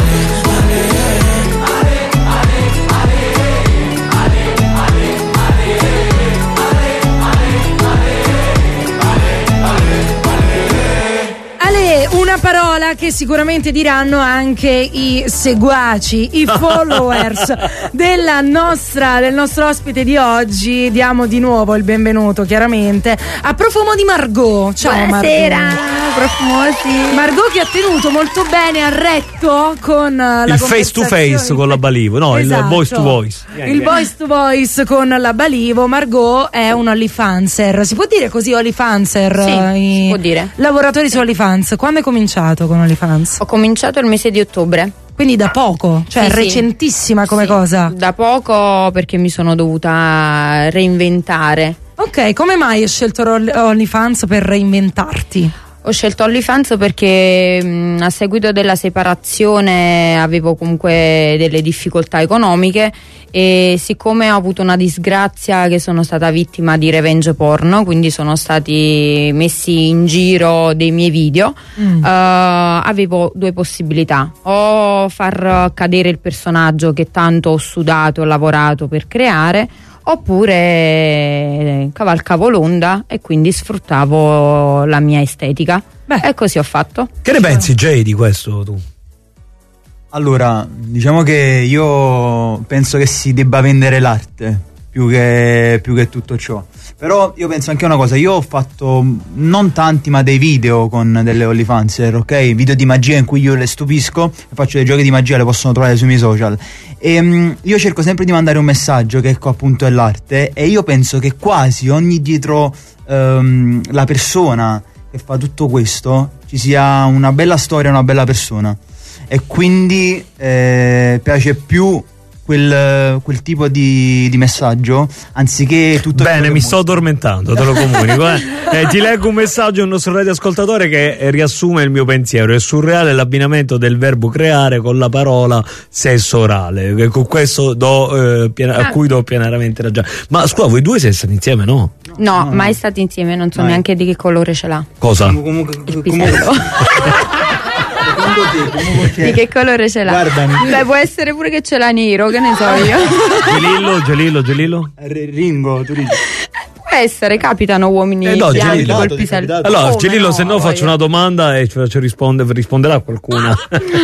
una parola che sicuramente diranno anche i seguaci, i followers della nostra, del nostro ospite di oggi. Diamo di nuovo il benvenuto chiaramente a Profumo di Margot. Ciao Buonasera, Margot. Profumosi. Margot che ha tenuto molto bene a retto con la il face to face con la Balivo, no, esatto. Il voice to voice. Il voice to voice con la Balivo. Margot è un OnlyFanser, si può dire così, OnlyFanser? Sì, i si può dire. Lavoratori su OnlyFans. Quando hai cominciato con OnlyFans? Ho cominciato il mese di ottobre. Quindi da poco, cioè sì, recentissima sì. come sì. cosa? Da poco, perché mi sono dovuta reinventare. Ok, come mai hai scelto OnlyFans per reinventarti? Ho scelto OnlyFans perché mh, a seguito della separazione avevo comunque delle difficoltà economiche e siccome ho avuto una disgrazia che sono stata vittima di revenge porno, quindi sono stati messi in giro dei miei video, mm. uh, avevo due possibilità: o far cadere il personaggio che tanto ho sudato e lavorato per creare, oppure cavalcavo l'onda e quindi sfruttavo la mia estetica. Beh, e così ho fatto. Che ne pensi, Jay, di questo tu? Allora, diciamo che io penso che si debba vendere l'arte più che, più che tutto ciò. Però io penso anche una cosa, io ho fatto non tanti ma dei video con delle OnlyFanser, ok? Video di magia in cui io le stupisco e faccio dei giochi di magia, le possono trovare sui miei social. E um, io cerco sempre di mandare un messaggio che ecco appunto è l'arte, e io penso che quasi ogni dietro um, la persona che fa tutto questo ci sia una bella storia, una bella persona. E quindi eh, piace più quel, quel tipo di, di messaggio anziché tutto. Bene, mi sto addormentando, te lo comunico. Eh. Eh, ti leggo un messaggio del nostro radioascoltatore che eh, riassume il mio pensiero. È surreale l'abbinamento del verbo creare con la parola sesso orale. Con questo do, eh, piena, a cui do pienamente ragione. Ma scusa, voi due siete stati insieme, no? No, no, mai stati insieme, non so mai. Neanche di che colore ce l'ha. Cosa? Comunque, il pisello. Di che colore ce l'ha? Guardami. Beh, può essere pure che ce l'ha nero, che ne so io. Gelillo, Gelillo, Gelillo. Ringo, tu dici. Può essere, capitano uomini eh no, bianchi col pisello. Allora, oh, Gelillo, no, se no voglio. faccio una domanda e ci faccio rispondere, risponderà qualcuna.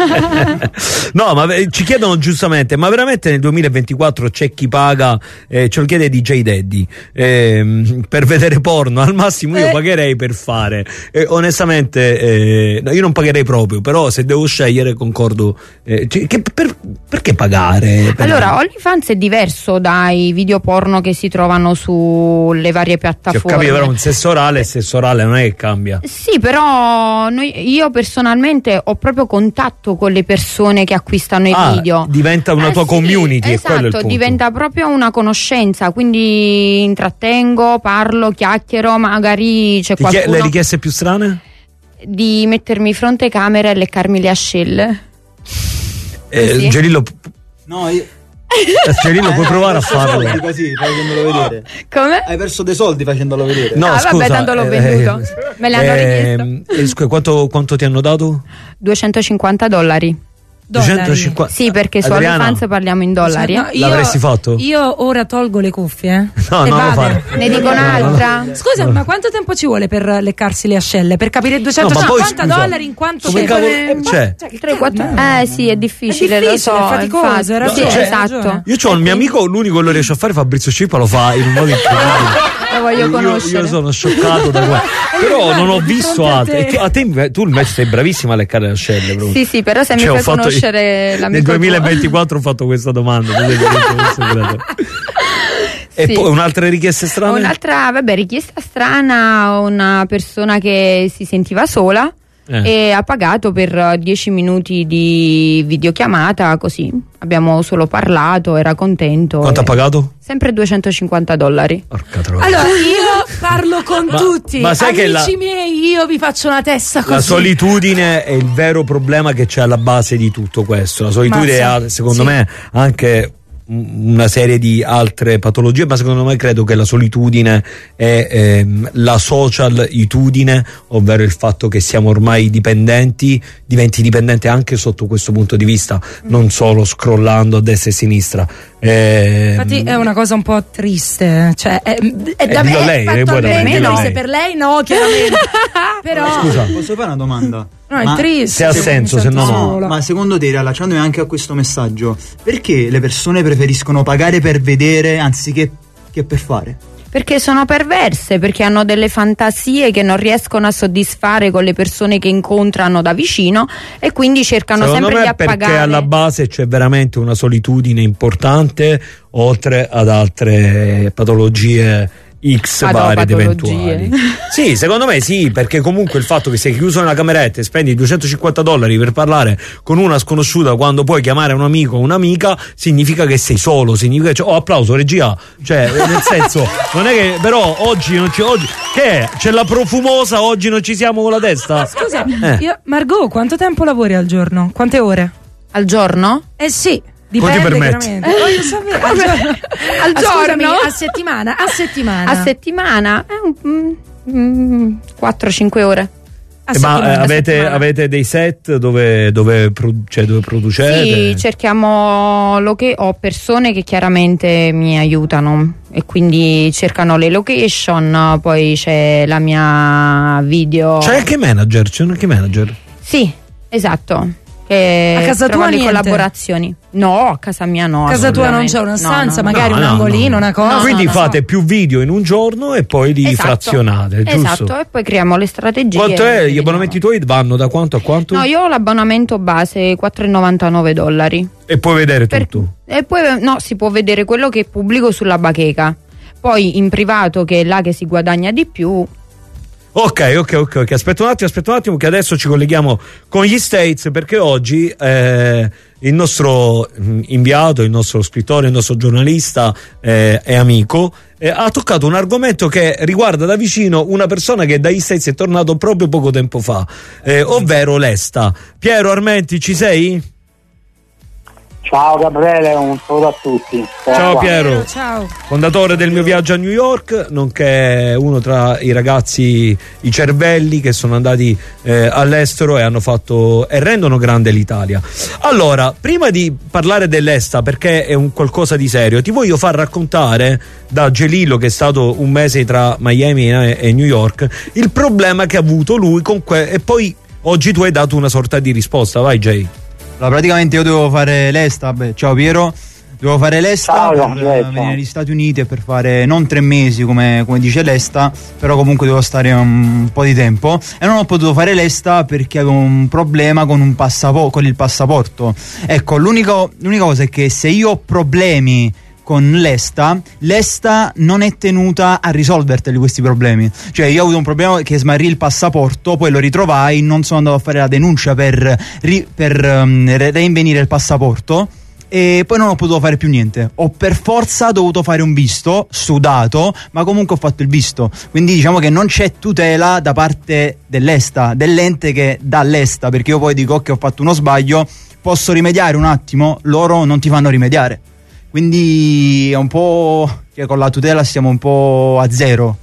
No, ma ci chiedono giustamente, ma veramente nel duemilaventiquattro c'è chi paga, eh, ce lo chiede D J Daddy, eh, per vedere porno? Al massimo io Eh. pagherei per fare. Eh, onestamente, eh, no, io non pagherei proprio, però se devo scegliere concordo. Eh, cioè, che, per, perché pagare? Per Allora, OnlyFans è diverso dai video porno che si trovano sulle varie Sì, ho piattaforme. capito, però un sesso orale, sesso orale non è che cambia. Sì, però noi, io personalmente ho proprio contatto con le persone che acquistano i Ah, video. diventa una Eh tua sì, community, è quello il esatto, punto. diventa proprio una conoscenza, quindi intrattengo, parlo, chiacchiero, magari c'è Ti chie- qualcuno le richieste più strane? di mettermi fronte camera e leccarmi le ascelle. Eh, Sì. Gelillo, No, io. Gelillo, puoi provare a Hai perso farlo? soldi così facendolo vedere. Come? Hai perso dei soldi facendolo vedere. No, Ah, scusa, vabbè, tanto l'ho eh, venduto. Me l'hanno ehm, eh, scusa, quanto, quanto ti hanno dato? duecentocinquanta dollari. duecentocinquanta. Sì, perché su Adriana, OnlyFans parliamo in dollari. No, eh. io- L'avresti fatto? Io ora tolgo le cuffie. No, e non lo vado. fare. Ne dico un'altra. Scusa, ma quanto tempo ci vuole per leccarsi le ascelle? Per capire No, ma poi, duecentocinquanta scusa, dollari in quanto come tempo? cavolo- Eh, cioè, cioè, che tre, quattro cavolo. Eh sì, è difficile, È lo difficile, so. è faticoso, infatti. hai ragione, Sì, hai esatto. ragione. Io ho il mio amico, l'unico che lo riesce a fare, Fabrizio Cippa, lo fa in un modo incredibile. Lo voglio Io, conoscere. io sono scioccato da qua. Però guarda, non ho di visto fronte a altri. te. E tu- A te, inve- tu invece sei bravissima a leccare le ascelle. proprio. Sì, sì, però se Cioè, mi ho fai fatto- conoscere l'amico Nel tuo. duemilaventiquattro ho fatto questa domanda. tu sei veramente un segreto. E Sì. poi un'altra richiesta strana? Un'altra, vabbè, richiesta strana, una persona che si sentiva sola Eh. e ha pagato per dieci minuti di videochiamata, così abbiamo solo parlato, era contento. Quanto e- ha pagato? Sempre duecentocinquanta dollari. Porca troia. Allora, io parlo con Ma- tutti. ma sai che Amici la- miei, io vi faccio una testa così. La solitudine è il vero problema che c'è alla base di tutto questo. La solitudine Ma ha, sì, secondo sì. me, anche una serie di altre patologie, ma secondo me credo che la solitudine è ehm, la social-itudine, ovvero il fatto che siamo ormai dipendenti, diventi dipendente anche sotto questo punto di vista, non solo scrollando a destra e a sinistra. Ehm, Infatti è una cosa un po' triste, cioè è, è da Eh, dillo me lei, fatto eh, a vuoi me, da me, è dillo triste, lei. per lei no, chiaramente. Però Scusa. Posso fare una domanda? no, è Ma triste. se ha mi senso, sento se no no. sola. Ma secondo te, riallacciandomi anche a questo messaggio, perché le persone preferiscono pagare per vedere anziché che per fare? Perché sono perverse, perché hanno delle fantasie che non riescono a soddisfare con le persone che incontrano da vicino e quindi cercano Secondo sempre me di perché appagare. alla base c'è veramente una solitudine importante, oltre ad altre patologie X Adò, varie ed patologie. eventuali. Sì, secondo me sì, perché comunque il fatto che sei chiuso nella cameretta e spendi duecentocinquanta dollari per parlare con una sconosciuta quando puoi chiamare un amico o un'amica significa che sei solo, significa che oh, applauso regia, cioè nel senso non è che però oggi non ci oggi che è? C'è la profumosa, oggi non ci siamo con la testa. Scusa, Eh. io, Margot, quanto tempo lavori al giorno? Quante ore? Al giorno? Eh sì, Quanti dipende permetti? chiaramente. Voglio sapere. Al giorno? Al Ah, scusami, giorno? a settimana? A settimana. A settimana? Eh, un- mm, quattro cinque ore. A Eh, ma settimana, eh, a avete, settimana. avete dei set dove, dove, pro- cioè, dove producete? Sì, cerchiamo loca- ho persone che chiaramente mi aiutano e quindi cercano le location, poi c'è la mia video. C'è anche manager, c'è anche manager. Sì, esatto. Che A casa trova tua le niente? collaborazioni. No, a casa mia no. A casa tua non assolutamente. c'è una No, stanza, no, no. magari No, un no, angolino, no. una cosa. Quindi no, fate no. più video in un giorno e poi li Esatto. frazionate, giusto? Esatto, e poi creiamo le strategie. Quanto è? e Gli vediamo. abbonamenti tuoi vanno da quanto a quanto? No, io ho l'abbonamento base quattro e novantanove dollari. E puoi vedere Per- tutto. E poi no, si può vedere quello che pubblico sulla bacheca. Poi in privato, che è là che si guadagna di più. Ok, ok, ok, ok. Aspetta un attimo, aspetta un attimo che adesso ci colleghiamo con gli States, perché oggi eh, il nostro inviato, il nostro scrittore, il nostro giornalista eh, e amico eh, ha toccato un argomento che riguarda da vicino una persona che dagli States è tornato proprio poco tempo fa, eh, ovvero Lesta. Piero Armenti, ci sei? Ciao Gabriele, un saluto a tutti. Ciao Piero, ciao. Fondatore del Mio Viaggio a New York, nonché uno tra i ragazzi, i cervelli che sono andati eh, all'estero e hanno fatto e rendono grande l'Italia. Allora, prima di parlare dell'Esta, perché è un qualcosa di serio, ti voglio far raccontare da Gelillo, che è stato un mese tra Miami e, e New York, il problema che ha avuto lui con que- e poi oggi tu hai dato una sorta di risposta. Vai Jay. Allora, praticamente io dovevo fare l'Esta, beh, ciao Piero, dovevo fare l'Esta ciao, per ciao. venire negli Stati Uniti e per fare non tre mesi come, come dice l'Esta, però comunque dovevo stare un po' di tempo e non ho potuto fare l'Esta perché avevo un problema con, un passapo- con il passaporto. Ecco, l'unico, l'unica cosa è che se io ho problemi con l'Esta, l'Esta non è tenuta a risolverteli questi problemi. Cioè io ho avuto un problema che smarrì il passaporto, poi lo ritrovai, non sono andato a fare la denuncia per, ri- per um, reinvenire il passaporto e poi non ho potuto fare più niente. Ho per forza dovuto fare un visto sudato, ma comunque ho fatto il visto. Quindi diciamo che non c'è tutela da parte dell'Esta, dell'ente che dà l'Esta, perché io poi dico che ho fatto uno sbaglio, posso rimediare un attimo, loro non ti fanno rimediare. Quindi è un po', cioè con la tutela siamo un po' a zero.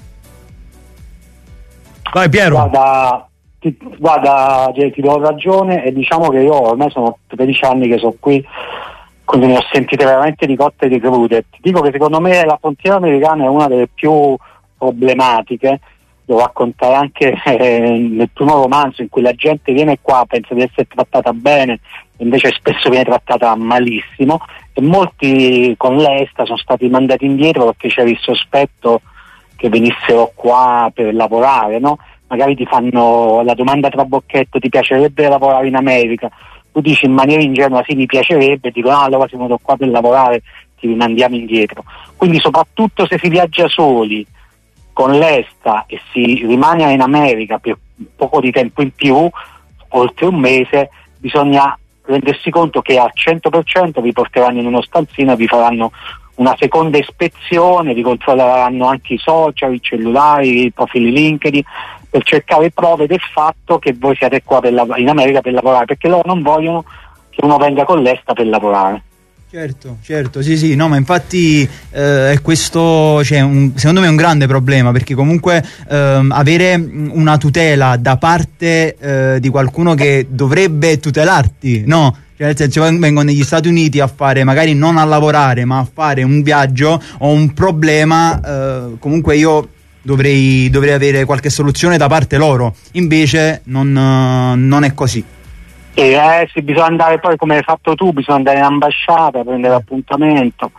Vai Piero. Guarda, ti, guarda ti do ragione e diciamo che io ormai sono tredici anni che sono qui, quindi ne ho sentite veramente di cotte e di crude. Ti dico che secondo me la frontiera americana è una delle più problematiche. Lo raccontai anche eh, nel primo romanzo, in cui la gente viene qua, pensa di essere trattata bene, invece spesso viene trattata malissimo, e molti con l'Esta sono stati mandati indietro perché c'era il sospetto che venissero qua per lavorare, no? Magari ti fanno la domanda tra bocchetto: ti piacerebbe lavorare in America? Tu dici in maniera ingenua sì, mi piacerebbe, dico no, allora siamo venuto qua per lavorare, ti rimandiamo indietro. Quindi soprattutto se si viaggia soli con l'Esta e si rimane in America per poco di tempo in più, oltre un mese, bisogna rendersi conto che al cento per cento vi porteranno in uno stanzino e vi faranno una seconda ispezione, vi controlleranno anche i social, i cellulari, i profili LinkedIn, per cercare prove del fatto che voi siete qua per lav- in America per lavorare, perché loro non vogliono che uno venga con l'Esta per lavorare. Certo, certo, sì, sì, no, ma infatti eh, è questo, cioè, un, secondo me è un grande problema, perché comunque ehm, avere una tutela da parte eh, di qualcuno che dovrebbe tutelarti, no? Cioè, nel senso, vengo negli Stati Uniti a fare, magari non a lavorare, ma a fare un viaggio, ho un problema, eh, comunque io dovrei, dovrei avere qualche soluzione da parte loro, invece non, non è così. Eh, sì, bisogna andare poi, come hai fatto tu, bisogna andare in ambasciata, prendere l'appuntamento,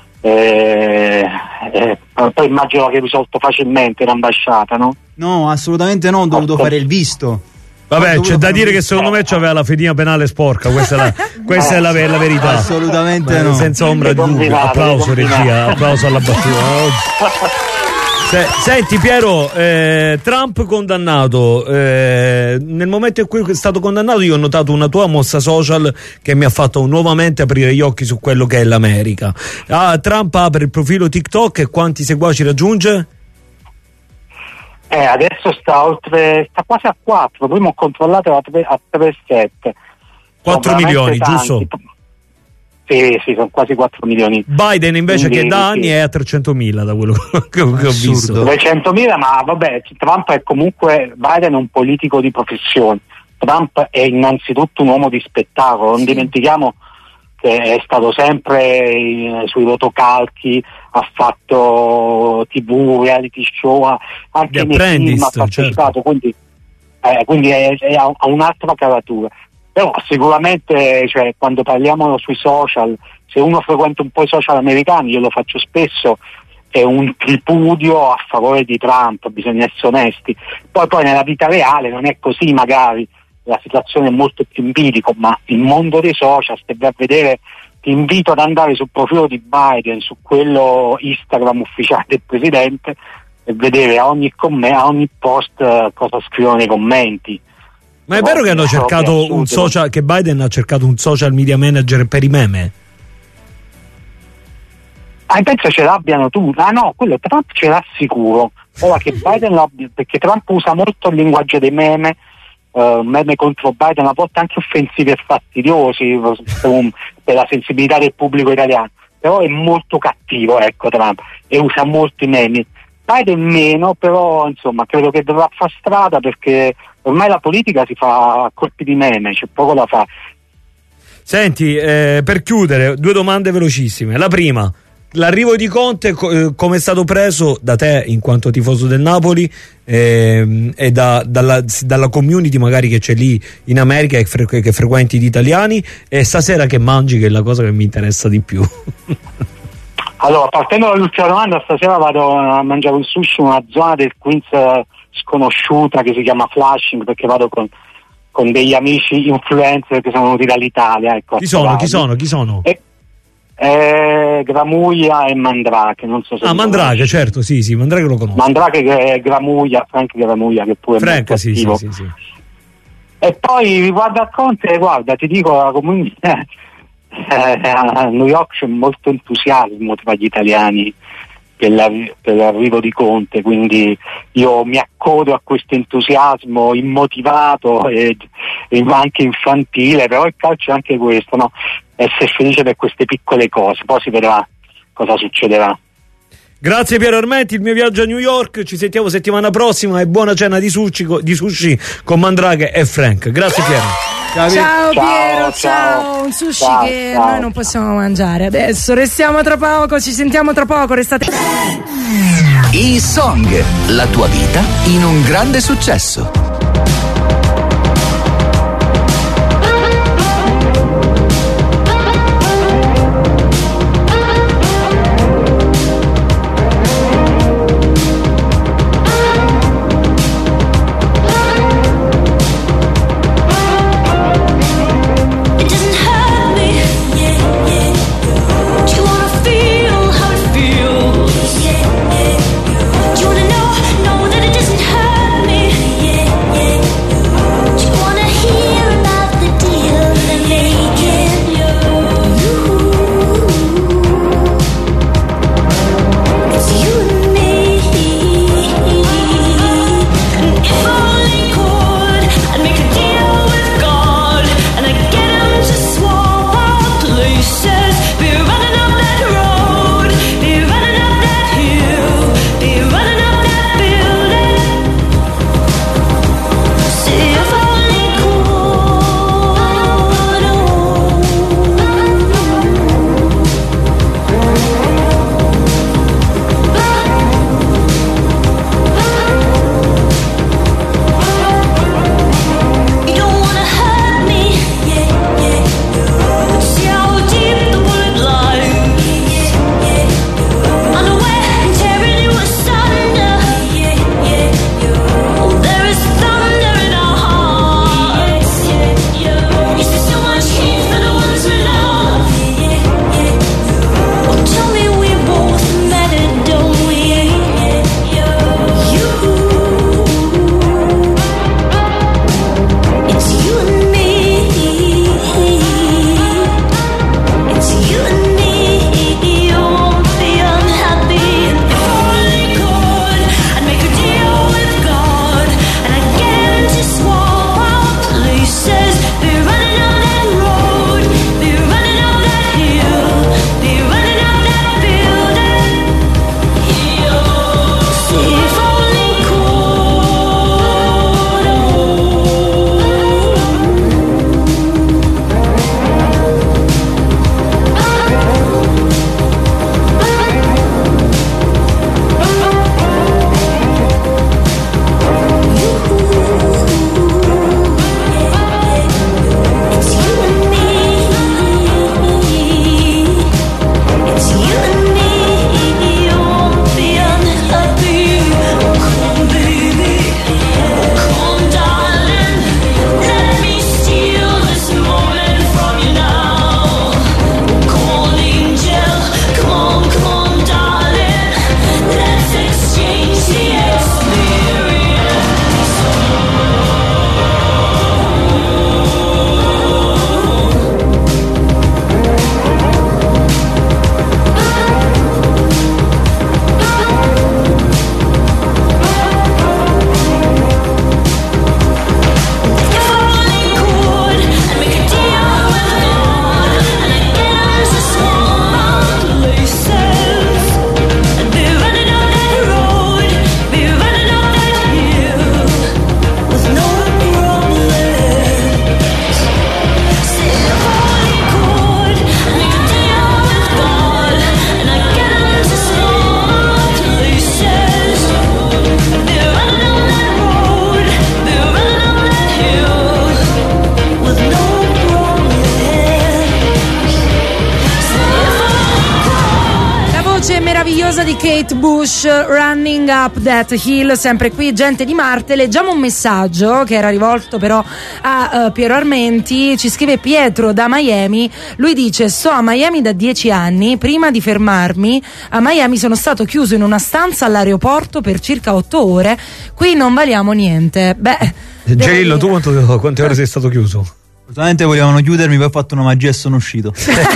eh, eh, poi immagino che è risolto facilmente l'ambasciata, no? No, assolutamente no, ho dovuto fare il visto. Vabbè, c'è da dire che secondo me c'aveva la fedina penale sporca, questa è la, questa è la, la verità. Assolutamente Beh, no. Senza ombra di dubbio. Applauso regia, applauso alla battuta. Se, senti Piero, eh, Trump condannato, eh, nel momento in cui è stato condannato io ho notato una tua mossa social che mi ha fatto nuovamente aprire gli occhi su quello che è l'America. Ah, Trump apre il profilo TikTok e quanti seguaci raggiunge? Eh, adesso sta oltre, sta quasi a quattro, prima ho controllato a tre virgola sette. quattro milioni, tanti. giusto? Sì, sì, sono quasi quattro milioni. Biden invece Quindi, che da anni sì. è a trecentomila da quello che, che ho visto. trecentomila, ma vabbè, Trump è comunque, Biden è un politico di professione. Trump è innanzitutto un uomo di spettacolo, non dimentichiamo che è stato sempre in, sui rotocalchi, ha fatto tivù, reality show, anche nei film ha partecipato, certo. quindi, eh, quindi è, è, ha un'altra caratura. Però sicuramente, cioè, quando parliamo sui social, se uno frequenta un po' i social americani, io lo faccio spesso, è un tripudio a favore di Trump, bisogna essere onesti. Poi poi nella vita reale non è così, magari la situazione è molto più in bilico, ma il mondo dei social, se vai a vedere, ti invito ad andare sul profilo di Biden, su quello Instagram ufficiale del presidente, e vedere a ogni, comm- a ogni post uh, cosa scrivono nei commenti. Ma è vero che hanno cercato un social, che Biden ha cercato un social media manager per i meme? Ah, penso ce l'abbiano tutti. Ah no, quello Trump ce l'ha sicuro. Ora che Biden l'abbia, perché Trump usa molto il linguaggio dei meme, uh, meme contro Biden, a volte anche offensivi e fastidiosi per, un, per la sensibilità del pubblico italiano. Però è molto cattivo, ecco, Trump, e usa molti meme. Biden meno, però insomma credo che dovrà fare strada, perché ormai la politica si fa a colpi di meme, c'è poco da fare. Senti, eh, per chiudere, due domande velocissime. La prima, l'arrivo di Conte eh, come è stato preso da te in quanto tifoso del Napoli eh, e da, dalla, dalla community magari che c'è lì in America, che, fre- che frequenti gli italiani, e stasera che mangi, che è la cosa che mi interessa di più. Allora, partendo dall'ultima domanda, stasera vado a mangiare un sushi in una zona del Queens sconosciuta che si chiama Flushing, perché vado con, con degli amici influencer che sono venuti dall'Italia. Ecco, chi sono? Chi sono? Chi sono? E, eh, Gramuglia e Mandrake, non so se ah Mandrake conosci. Certo, sì sì, Mandrake lo conosco. Mandrake che è Gramuglia, Frank Gramuglia, che pure Frank, è molto sì, attivo. sì, sì, sì. E poi riguardo a Conte, guarda, ti dico, la comunità eh, a New York c'è molto entusiasmo tra gli italiani per, l'arri- per l'arrivo di Conte, quindi io mi accodo a questo entusiasmo immotivato e, e anche infantile, però il calcio è anche questo, no? Essere felice per queste piccole cose, poi si vedrà cosa succederà. Grazie Piero Armenti, il mio viaggio a New York, ci sentiamo settimana prossima e buona cena di sushi, di sushi con Mandrake e Frank. Grazie Piero. Ciao, ciao Piero, ciao, ciao. Un sushi ciao, che ciao. Noi non possiamo mangiare adesso. Restiamo tra poco, ci sentiamo tra poco, restate. E-Song, la tua vita in un grande successo. Yeah, yeah. Kate Bush, Running Up That Hill, sempre qui Gente di Marte. Leggiamo un messaggio che era rivolto però a uh, Piero Armenti. Ci scrive Pietro da Miami. Lui dice: sto a Miami da dieci anni, prima di fermarmi a Miami sono stato chiuso in una stanza all'aeroporto per circa otto ore, qui non valiamo niente. Beh, Gelillo, tu quanto, quante ore sei stato chiuso? Solamente volevano chiudermi, poi ho fatto una magia e sono uscito.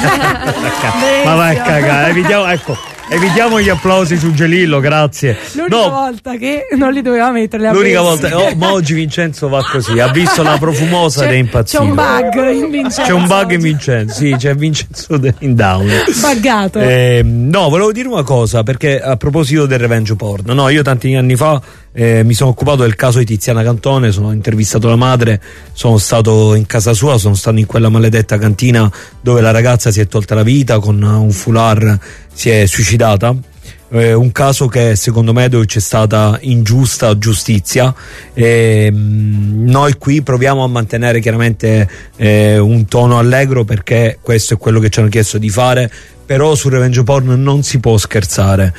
Ma vai a cagare, evitiamo, ecco, evitiamo gli applausi su Gelillo, grazie. L'unica no, volta che non li doveva mettere. L'unica volta, oh, ma oggi Vincenzo va così, ha visto la profumosa c'è, ed è impazzito. C'è un bug in Vincenzo. C'è un bug in Vincenzo, sì, c'è Vincenzo in down. Buggato. Eh, no, volevo dire una cosa, perché a proposito del revenge porn, no, io tanti anni fa Eh, mi sono occupato del caso di Tiziana Cantone, sono intervistato la madre, sono stato in casa sua, sono stato in quella maledetta cantina dove la ragazza si è tolta la vita con un foulard, si è suicidata. Eh, un caso che secondo me dove c'è stata ingiusta giustizia. Eh, noi qui proviamo a mantenere chiaramente eh, un tono allegro, perché questo è quello che ci hanno chiesto di fare, però sul revenge porn non si può scherzare.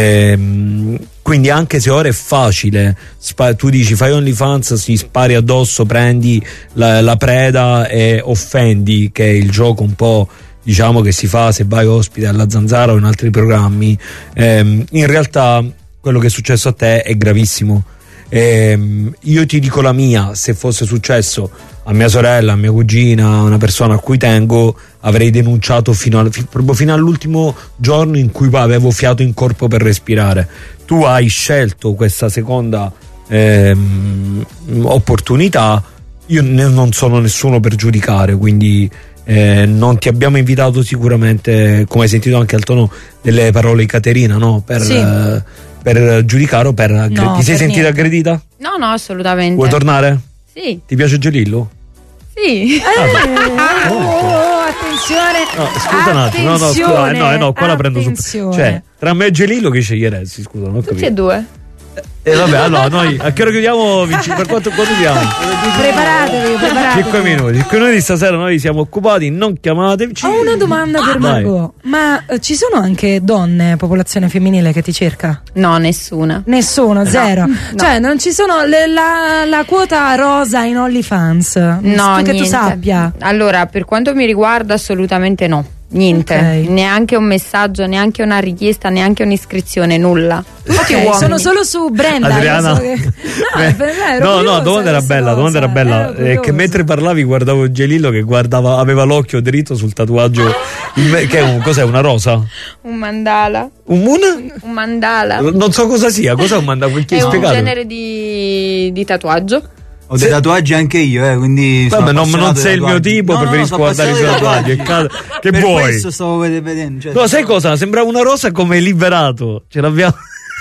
Eh, quindi anche se ora è facile, spa- tu dici fai OnlyFans, si spari addosso, prendi la, la preda e offendi, che è il gioco un po', diciamo, che si fa se vai ospite alla Zanzara o in altri programmi. Ehm, in realtà quello che è successo a te è gravissimo. Ehm, io ti dico la mia: se fosse successo a mia sorella, a mia cugina, a una persona a cui tengo, avrei denunciato fino, al, proprio fino all'ultimo giorno in cui avevo fiato in corpo per respirare. Tu hai scelto questa seconda ehm, opportunità, io ne, non sono nessuno per giudicare, quindi Eh, non ti abbiamo invitato sicuramente, come hai sentito anche al tono delle parole di Caterina, no? Per, sì. eh, per giudicare o per aggre- No, ti sei per sentita niente. aggredita? No, no, assolutamente. Vuoi tornare? Sì. Ti piace Gelillo? Sì. Eh, oh, attenzione. No, scusa un attimo, no, no, scusa, eh, no, eh, no, qua la prendo su. Attenzione. Cioè, tra me e Gelillo chi sceglieresti? Scusa, non ho Tutti capito. e due. E eh, vabbè, allora noi a che ora chiudiamo? Vinci, per quanto, quanto chiudiamo? Preparatevi, preparatevi. cinque minuti. cinque minuti stasera noi siamo occupati, non chiamateci. Ho una domanda per Vai. Margot. Ma eh, ci sono anche donne, popolazione femminile che ti cerca? No, nessuna. Nessuno, zero. No. Cioè, non ci sono le- la, la quota rosa in OnlyFans? No, tu che niente. tu sappia. Allora, per quanto mi riguarda, assolutamente no. Niente, Ok. neanche un messaggio, neanche una richiesta, neanche un'iscrizione, nulla. Tutti Ok, uomini. sono solo su Brenda. Adriana. io so che- No, Beh, per me ero no, no, curiosa domanda era questa bella, cosa, domanda era bella. ero Eh, che curiosa. mentre parlavi guardavo Gelillo che guardava, aveva l'occhio dritto sul tatuaggio. in me- che è un, cos'è? Una rosa? Un mandala. Un moon? Un mandala. Non so cosa sia, cos'è un mandala? Chi hai È un spiegato? genere di, di tatuaggio. Ho dei tatuaggi anche io, eh, quindi. Vabbè, sono non, appassionato non dei sei il mio tatuaggi. tipo, No, no, no, preferisco sono guardare i appassionato dei tatuaggi. Che, tatuaggi. ca- che Per vuoi? questo stavo ved- vedendo. Cioè, No, sai cosa? Sembrava una rosa come liberato. Ce l'abbiamo.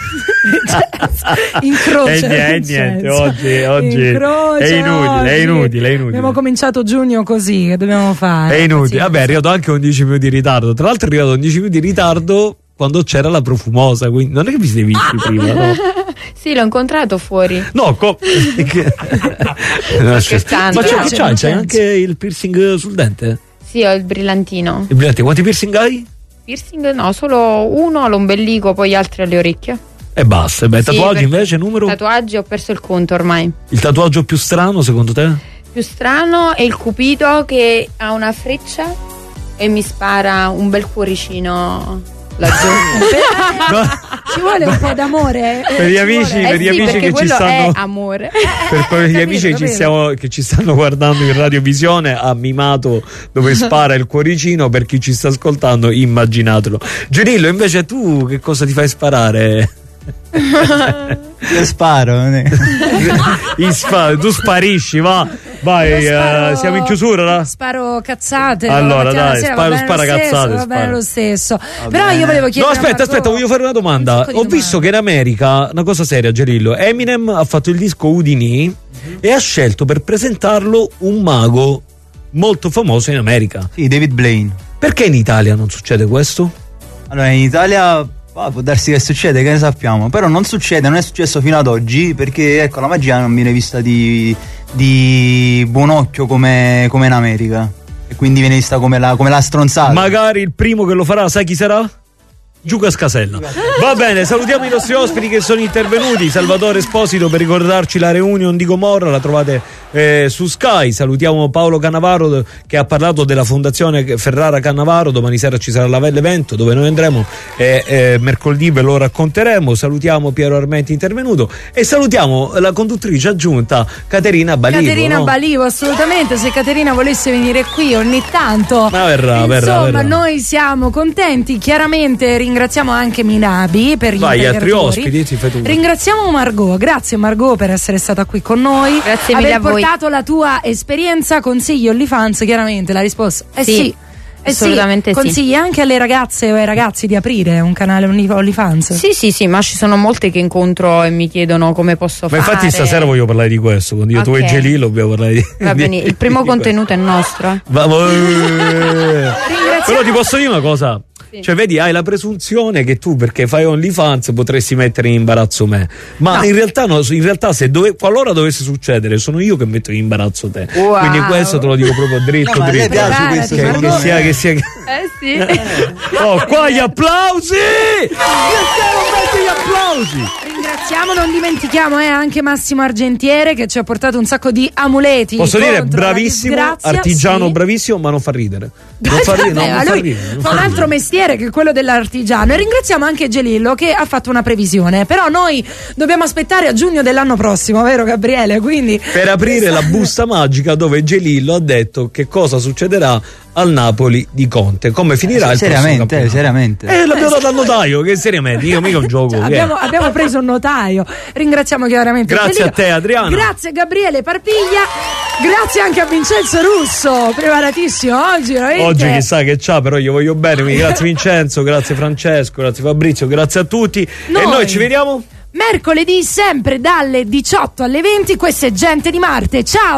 In croce. E niente, niente, oggi, oggi In croce, è inutile, è oggi. inutile, è inutile. Abbiamo cominciato giugno così, che dobbiamo fare? È inutile. Sì. Vabbè, è arrivato anche undici minuti di ritardo. Tra l'altro è arrivato undici minuti di ritardo quando c'era la profumosa, quindi non è che vi siete visti prima, no? Sì, l'ho incontrato fuori. No, co- no, scherzando. ma c'è, che C'è, c'hai? C'hai c'è. anche il piercing sul dente? Sì, ho il brillantino. Il brillante, quanti piercing hai? Piercing no, solo uno all'ombelico, poi altri alle orecchie. E basta. E beh, Sì, tatuaggi perché invece, numero? Tatuaggi ho perso il conto ormai. Il tatuaggio più strano secondo te? Più strano è il cupido che ha una freccia e mi spara un bel cuoricino laggiù. Ci vuole un po' d'amore. eh, Per gli ci amici, vuole. per Eh gli sì, amici perché che ci quello stanno è amore. per quegli capito, amici che ci, capito. stiamo, che ci stanno guardando in radiovisione, ha mimato dove spara il cuoricino. Per chi ci sta ascoltando, immaginatelo. Gerillo, invece tu che cosa ti fai sparare? Io sparo. non è- In spa- tu sparisci, va. Vai, Io sparo- eh, siamo in chiusura, là? Sparo cazzate. Allora, la mattina alla dai, sera, sparo- va bene spara lo stesso, cazzate, Va bene spara. lo stesso. Però io volevo No, chiedere. a aspetta, Margot- aspetta, voglio fare una domanda. Un sacco di Ho visto che in America, una cosa seria, Gerillo, Eminem ha fatto il disco Houdini e ha scelto per presentarlo un mago molto famoso in America. Sì, David Blaine. Perché in Italia non succede questo? Allora, in Italia ah, può darsi che succede, che ne sappiamo. Però non succede, non è successo fino ad oggi. Perché ecco, la magia non viene vista di, di buon occhio come, come in America. E quindi viene vista come la, come la stronzata. Magari il primo che lo farà, sai chi sarà? Giuca Scasella. Va bene, salutiamo i nostri ospiti che sono intervenuti. Salvatore Esposito per ricordarci la reunion di Gomorra, la trovate eh, su Sky. Salutiamo Paolo Cannavaro che ha parlato della fondazione Ferrara Cannavaro. Domani sera ci sarà l'evento dove noi andremo e eh, eh, mercoledì ve lo racconteremo. Salutiamo Piero Armenti intervenuto e salutiamo la conduttrice aggiunta Caterina Balivo. Caterina no? Balivo, assolutamente. Se Caterina volesse venire qui ogni tanto, ma verrà, insomma, verrà, verrà. Noi siamo contenti. Chiaramente ringraziamo anche Minabi per gli Vai, altri integratori. ospiti, ti fai tu. Ringraziamo Margot, grazie Margot per essere stata qui con noi. Grazie mille aver a voi. portato la tua esperienza, consigli OnlyFans, chiaramente la risposta è sì. Sì. Eh Assolutamente sì. sì. Consigli anche alle ragazze o ai ragazzi di aprire un canale OnlyFans? Sì, sì, sì, ma ci sono molte che incontro e mi chiedono come posso Ma fare. infatti stasera voglio parlare di questo. Quando io Ok. tu e Gelillo dobbiamo parlare di. Va bene, il primo di contenuto è nostro. Eh. Va- Però ti posso dire una cosa. Sì. Cioè, vedi, hai la presunzione che tu, perché fai OnlyFans, potresti mettere in imbarazzo me. Ma No. in realtà, no, in realtà se dove, qualora dovesse succedere, sono io che metto in imbarazzo te. Wow. Quindi questo te lo dico proprio dritto, No, ma a lei dritto. piace questo, Che, secondo che me. sia che sia. Eh sì. Oh, qua gli applausi! Mettiamo metti gli applausi! Ringraziamo, non dimentichiamo eh, anche Massimo Argentiere che ci ha portato un sacco di amuleti. Posso dire contro la bravissimo, disgrazia. artigiano Sì. bravissimo, ma non fa ridere. Non fa ridere, no, Vabbè, non ma fa lui ridere. non fa fa un altro ridere. mestiere che è quello dell'artigiano. E ringraziamo anche Gelillo che ha fatto una previsione. Però noi dobbiamo aspettare a giugno dell'anno prossimo, vero Gabriele? Quindi Per aprire la busta magica dove Gelillo ha detto che cosa succederà al Napoli di Conte, come finirà il seriamente, prossimo campionato. seriamente. Eh, l'abbiamo dato al notaio, che seriamente, io mica un gioco. Cioè, che abbiamo, è? abbiamo preso un notaio. Ringraziamo chiaramente Grazie Gelillo. a te, Adriano. Grazie Gabriele Parpiglia. Grazie anche a Vincenzo Russo, preparatissimo oggi, veramente. Oggi chissà che c'ha, però io voglio bene, quindi grazie Vincenzo, grazie Francesco, grazie Fabrizio, grazie a tutti. Noi. E noi ci vediamo Mercoledì sempre dalle diciotto alle venti. Questa è Gente di Marte. Ciao.